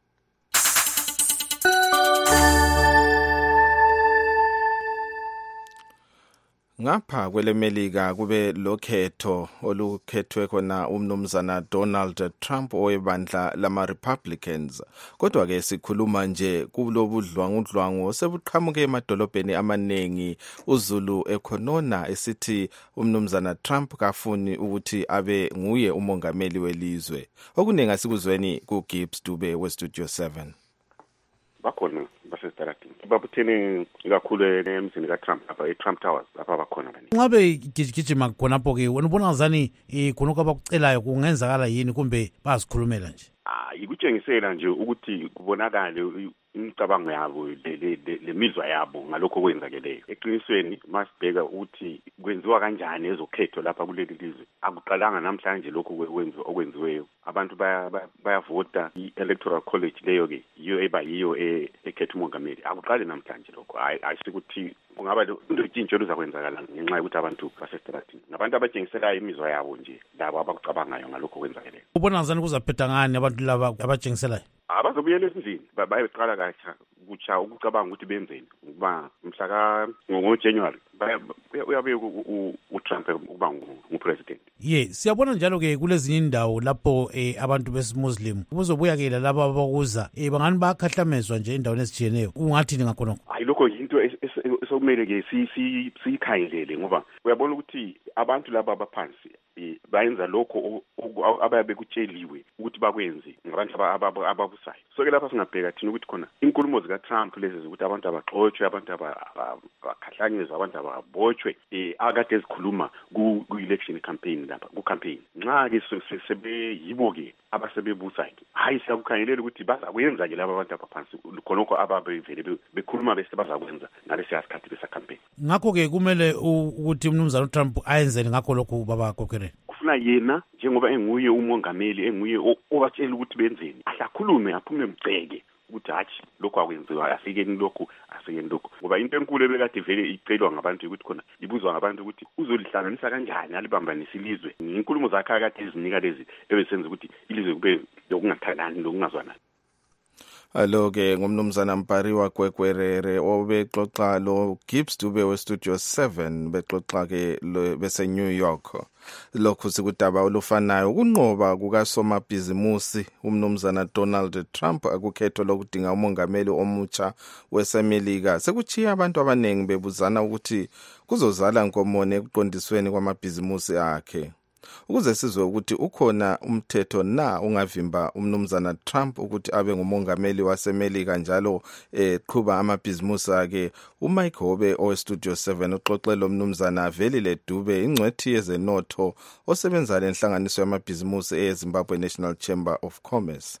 Ngapha kwelemelika kube lokhetho olukhethwe khona umnumzana Donald Trump owebandla lama-Republicans. Kodwa ke sikhuluma nje kulobudlwangudlwangu sebuqhamuke emadolobheni amaningi uZulu ekhonona esithi umnumzana Trump kafuni ukuthi abe nguye umongameli welizwe. Okuningi asikuzweni kuGibbs Dube weStudio 7. Bakhona basestaratini babuthene kakhulu emzini kaTrump lapha eTrump Towers lapha bakhona bani ngabe gijima khonapho ke ubona ngazani khonoko abakucelayo kungenzakala yini kumbe bazikhulumela nje ikutshengisela nje ukuthi kubonakale imicabango yabo lemizwa yabo ngalokho kwenzakeleyo. Eqinisweni masibheka ukuthi kwenziwa kanjani ezokhetho lapha kuleli lizwe akuqalanga namhlanje lokho okwenziweyo. Abantu bayavota i-electoral college leyo ke yiyo yiyo ekhetha umongameli. Akuqali namhlanje lokho ayisikuthi kungaba into luzakwenzakala ngenxa yokuthi abantu basestratini nabantu abatshengiselayo imizwa yabo nje labo abakucabangayo ngalokho kwenzakeleyo. Ubona ngazani kuzaphetha ngani abantu laba abatshengiselayo? Abazobuyela esindlini bayeqala kutsha ukucabanga ukuthi benzeni ukuba mhla ngoJanuary uyabe uTrump ukuba ngupresident. Siyabona njalo ke kulezinye indawo lapho abantu besimuslim kuzobuyakela laba abakuza bangani bakhahlamezwa nje endaweni ezijiyeneyo. Ungathini ngakhona? Lokho into sokumele ke siyikhangelele ngoba uyabona ukuthi abantu laba abaphansi bayenza lokho abayabe kutsheliwe ukuthi bakwenze ngabantu ababusayo. So ke lapha singabheka thina ukuthi khona inkulumo zika Trump lezi ukuthi abantu abaxoxwe, abantu abakhahlanyezwe, abantu ababotshwe akade ezikhuluma ku-election campaign lapha ku-campaign. Nxa ke sebeyibo ke abasebebusa ke hayi siyakukhangelela ukuthi bazakwenza ke laba abantu abaphansi khonokho ababevele bekhuluma bese bazakwenza ngalesi sikhathi besa campaign. Ngakho ke kumele ukuthi umnumzana uTrump ayenzele ngakho lokhu baba Kokereni. Kufuna yena njengoba enguye umongameli, enguye obatshela ukuthi benzeni, ahlakhulume aphume emgceke ukuthi hathi lokho akwenziwa, asikeni lokho, asikeni lokho. Ngoba into enkulu ebekade vele icelwa ngabantu ukuthi khona ibuzwa ngabantu ukuthi uzolihlanganisa kanjani alibambanisa ilizwe. Inkulumo zakhe akade ezinika lezi ebesenza ukuthi ilizwe kube lokungathalani lokungazwanani. Alo-ke ngumnumzana Mpariwa Kwekwerere obexoxa lo Gibbs Dube we-Studio 7 bexoxa-ke bese-New York. Lokhu sikudaba olufanayo ukunqoba kukasomabhizimusi umnumzana Donald Trump akukhetho lokudinga umongameli omutsha wesemelika sekuchiya abantu abaningi bebuzana ukuthi kuzozala nkomone ekuqondisweni kwamabhizimusi akhe. Ukuze sizwe ukuthi ukhona umthetho na ungavimba umnumzana Trump ukuthi abe ngumongameli wasemelika njalo eqhuba amabhizimusi akhe, uMike Hobe oweStudio 7 uxoxele umnumzana Velile Dube ingcwethi yezenotho osebenza lenhlanganiso yamabhizimusi eZimbabwe National Chamber of Commerce.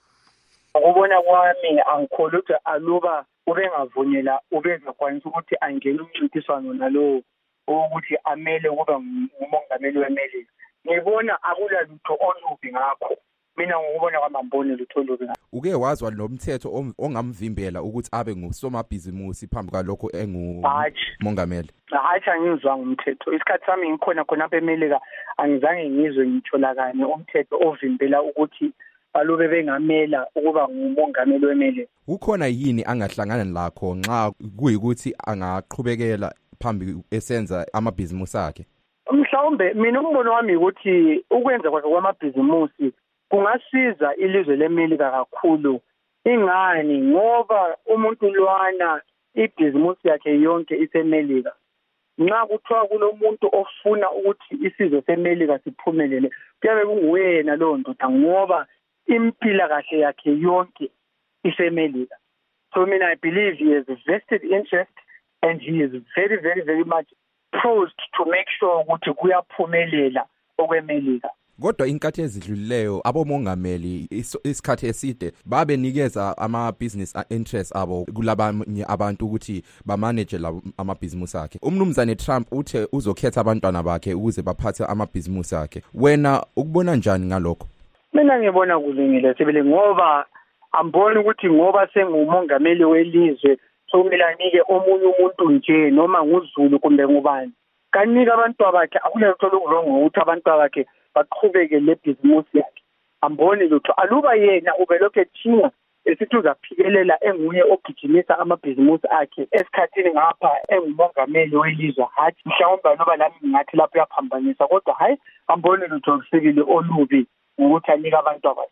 Ukubona kwami angikholwa ukuthi aluba ubengavunyela ubengakwanisa ukuthi angene umncintiswano nalowo ukuthi amele ukuba ngumongameli wemelika. Ngibona akulalutho olubi ngakho. Mina ngikubona kwamamboni lutho olubi ngakho. Uke wazwa nomthetho ongamvimbela ukuthi abe ngusomabhizimusi phambi kwalokho engumongameli? Hayi angizwa ngumthetho. Isikhathi sami ngikhona khona apha emelika angizange ngizwe ngitholakane umthetho ovimbela ukuthi balube bengamela ukuba ngumongameli wemelika. Ukhona yini angahlangana lakho nxa kuyikuthi angaqhubekela phambi esenza amabhizimusi akhe? Mhlawumbe mina umbono wami ukuthi ukwenza kwakhe kwamabhizimusi kungasiza ilizwe lemelika kakhulu. Ingani? Ngoba umuntu lwana ibhizimusi yakhe yonke isemelika. Nxa kuthiwa kulomuntu ofuna ukuthi isizwe semelika siphumelele, kuyabe kunguyena lowo ndoda ngoba impila kahle yakhe yonke isemelika. So mina I believe he has a vested interest and he is very, very, very much posed to make sure ukuthi kuyaphumelela okwemelika. Kodwa inkathi ezidlulileyo abomongameli isikhathi eside babenikeza ama-business interest abo kulabanye abantu ukuthi bamanage amabhizimusi akhe. Umnumzane Trump uthe uzokhetha abantwana bakhe ukuze baphathe amabhizimusi akhe. Wena ukubona njani ngalokho? Mina ngibona kulungile sibili ngoba amboni ukuthi ngoba sengumongameli welizwe kumele anike omunye umuntu nje noma nguZulu kumbe ngubani. Kanika abantu bakhe akuletho lokurongo ukuthi abantu bakhe baqhubeke lebhizimusi yakhe. Amboni lutho aluba yena ubelokhu ethinga esithi uzaphikelela enguye ogijimisa amabhizimusi akhe esikhathini ngapha engumongameli welizwe hathi mhlawumbe loba nami ngathi lapho uyaphambanisa kodwa hayi amboni lutho kusikile olubi ukuthi anika abantu bakhe.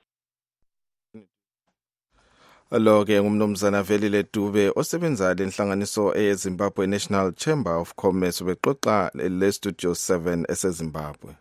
Lo-ke ngumnumzana Velile Dube osebenza lenhlanganiso eZimbabwe National Chamber of Commerce bexoxa leStudio 7 eseZimbabwe.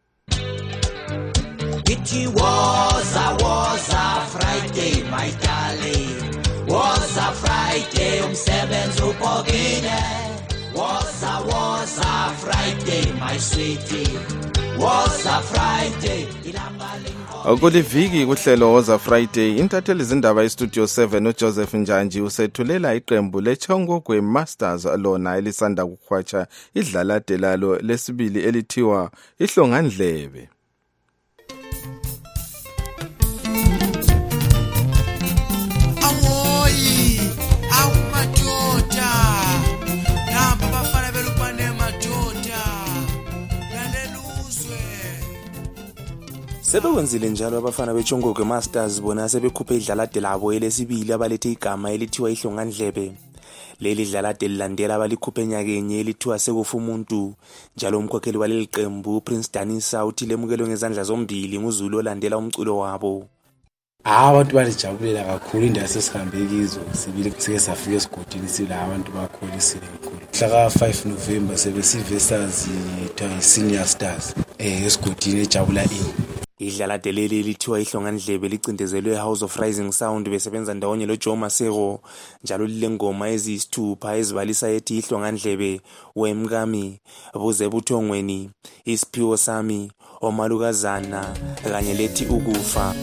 It was a Friday, my darling. Was a Friday, umsebenzi ubhokile. Was a Friday, my sweetie. Was a Friday, Kuliviki kuhlelo Woza Friday intatheli izindaba eStudio 7 uJoseph Njanji usethulela iqembu leChongogwe Masters lona elisanda kukhwatsha idlalade lalo lesibili elithiwa ihlongandlebe. Awoyi awumadoda nabo bafana belupane madoda laleluzwe. Sebekwenzile njalo abafana beChongogwe Masters bona sebekhuphe idlalade labo elesibili abalethe igama elithiwa ihlongandlebe. Leli dlalade lilandela abalikhuphe nyakenye elithiwa sekufa umuntu njalo umkhokheli waleli qembu Prince Danisa uthi lemukelwe ngezandla zombili nguZulu olandela umculo wabo. Abantu balijabulela kakhulu indawo sesihambe kizo sibili sike safika esigodini sila abantu bakholisile kakhulu. Mhla ka 5 November sebesivesazi senior stars. esigodini ejabula idlalade leli lithiwa ihlongandlebe licindezelwe House of Rising Sound besebenza ndawonye loJoe Masego njalo lilengoma eziyisithupha ezibalisa ethi ihlongandlebe wemkami buze buthongweni isiphiwo sami omalukazana kanye lethi ukufa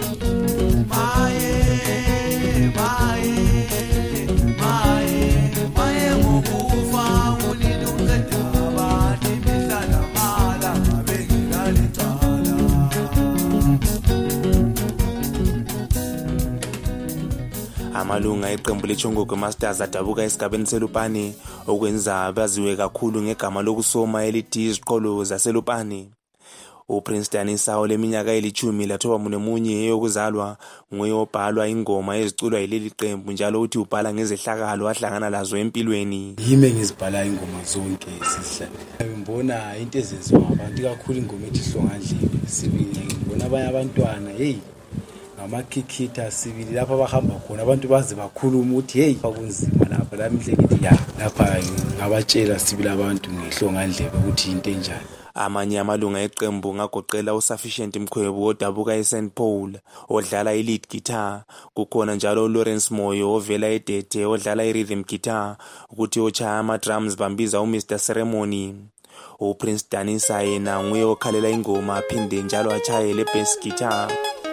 amalunga eqembu leChongogo Masters adabuka esigabeni selupane okwenza baziwe kakhulu ngegama lokusoma elithi iziqholo zaselupane. uPrince Danisa oleminyaka eli10 lathoba munemunye yokuzalwa nguyobhalwa ingoma eziculwa yileli qembu njalo uthi ubhala ngezehlakalo ahlangana lazo empilweni. Yime ngizibhala ingoma zonke sihlala ngibona into ezenziwa abantu kakhulu ingoma ethi ihlongandlebe sibili ngibona abanye abantwana ngamakhikitha sibili lapha abahamba khona abantu baze bakhuluma ukuthi kunzima lapha la mihle ngithi lapha ngabatshela sibili abantu ngehlongandlebe ukuthi into enjani. Amanye amalunga eqembu ngagoqela uSufficient Mkhwebu odabuka eSt Paul odlala ilead guitar, kukhona njalo uLawrence Moyo ovela eDete odlala irhythm guitar, ukuthi ochaya ama-drums bambiza uMr Ceremony. uPrince Danisa yena nguye okhalela ingoma aphinde njalo achaye le-bass guitar.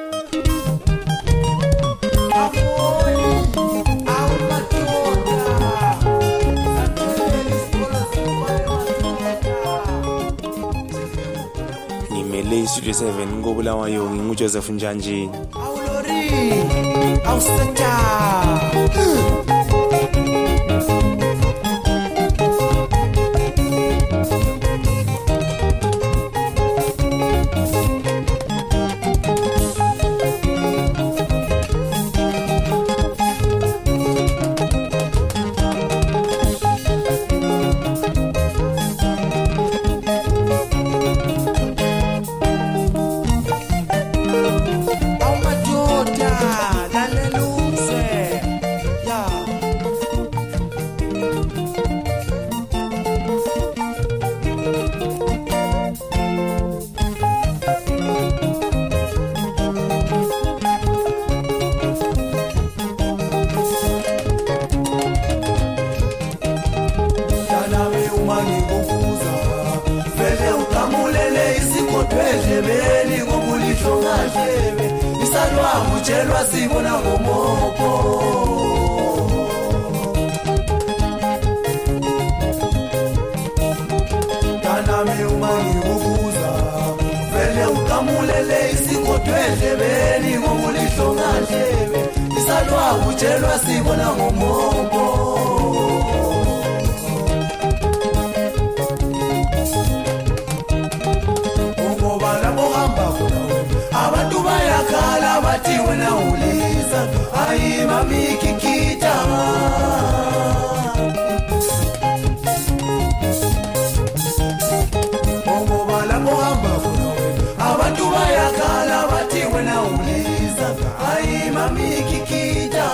Studio 7 ngobulawayo nginguJoseph Njanji. Ujelwa sibona ngomopo Kanami umangi ukuza Vele ukamulele isikodwedlebeni ngokulihlongandlebe Isalwa ujelwa sibona ngomopo Ngoba lapho hamba khona abantu bayakhala bathi wena ulisa ayi mami kikita ngoba lapho hamba khona abantu bayakhala bathi wena ulisa ayi mami kikita.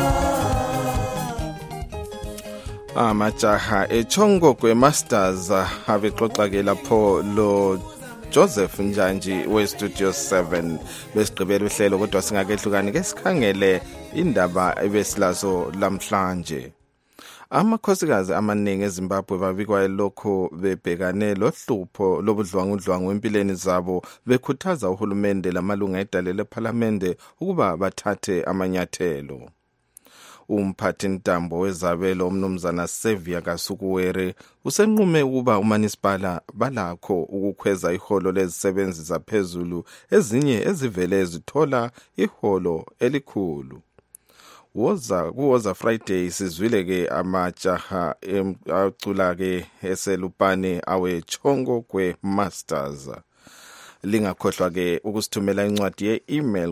Amajaha eChongogo Masters abexoxa ke lapho lo Joseph Njanji we-Studio 7 besigqibela uhlelo kodwa singakehlukani ke sikhangele indaba ebesilazo lamhlanje. Amakhosikazi amaningi eZimbabwe babikwa lokho bebhekane lohlupho lobudlwangudlwangu empilweni zabo bekhuthaza uhulumende lamalunga edale leParliament ukuba bathathe amanyathelo. Umphathintambo wezabelo umnumzana Xavier Kasukuwere usenqume ukuba umanisipala balakho ukukhweza iholo lezisebenzi zaphezulu ezinye ezivele ezithola iholo elikhulu. Kuwoza Friday sizwile ke amajaha acula ke eselupane aweChongogo Masters. Lingakhohlwa ke ukusithumela incwadi ye-email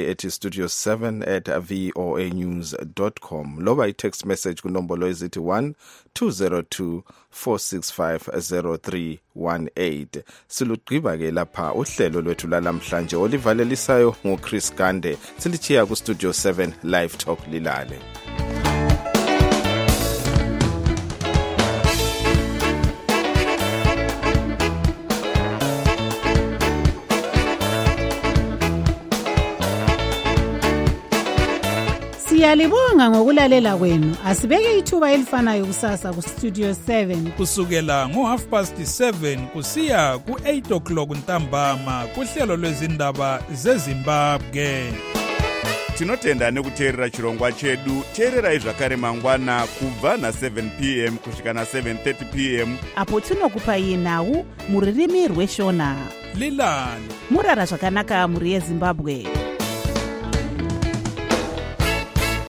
kukheli@studio7@voanews.com loba i-text message kunombolo ezithi 1202 465 0318. Silugqiba ke lapha uhlelo lwethu lalamhlanje olivalelisayo ngoChris Gande silichiya kuStudio 7 Live Talk lilale. Siyalibonga ngokulalela kwenu. Asibeke ithuba elifanayo kusasa ku Studio 7 kusukela ngo7:30 kusiya ku8 o'clock ntambama kuhlelo lwezindaba zeZimbabwe. Tinotenda nekuteerera chirongwa chedu. Teererai zvakare mangwana kubva na7 p.m. kusvika na7:30 p.m. apo tinokupai nhau muririmi rweshona. Lilani murara zvakanaka muri yeZimbabwe.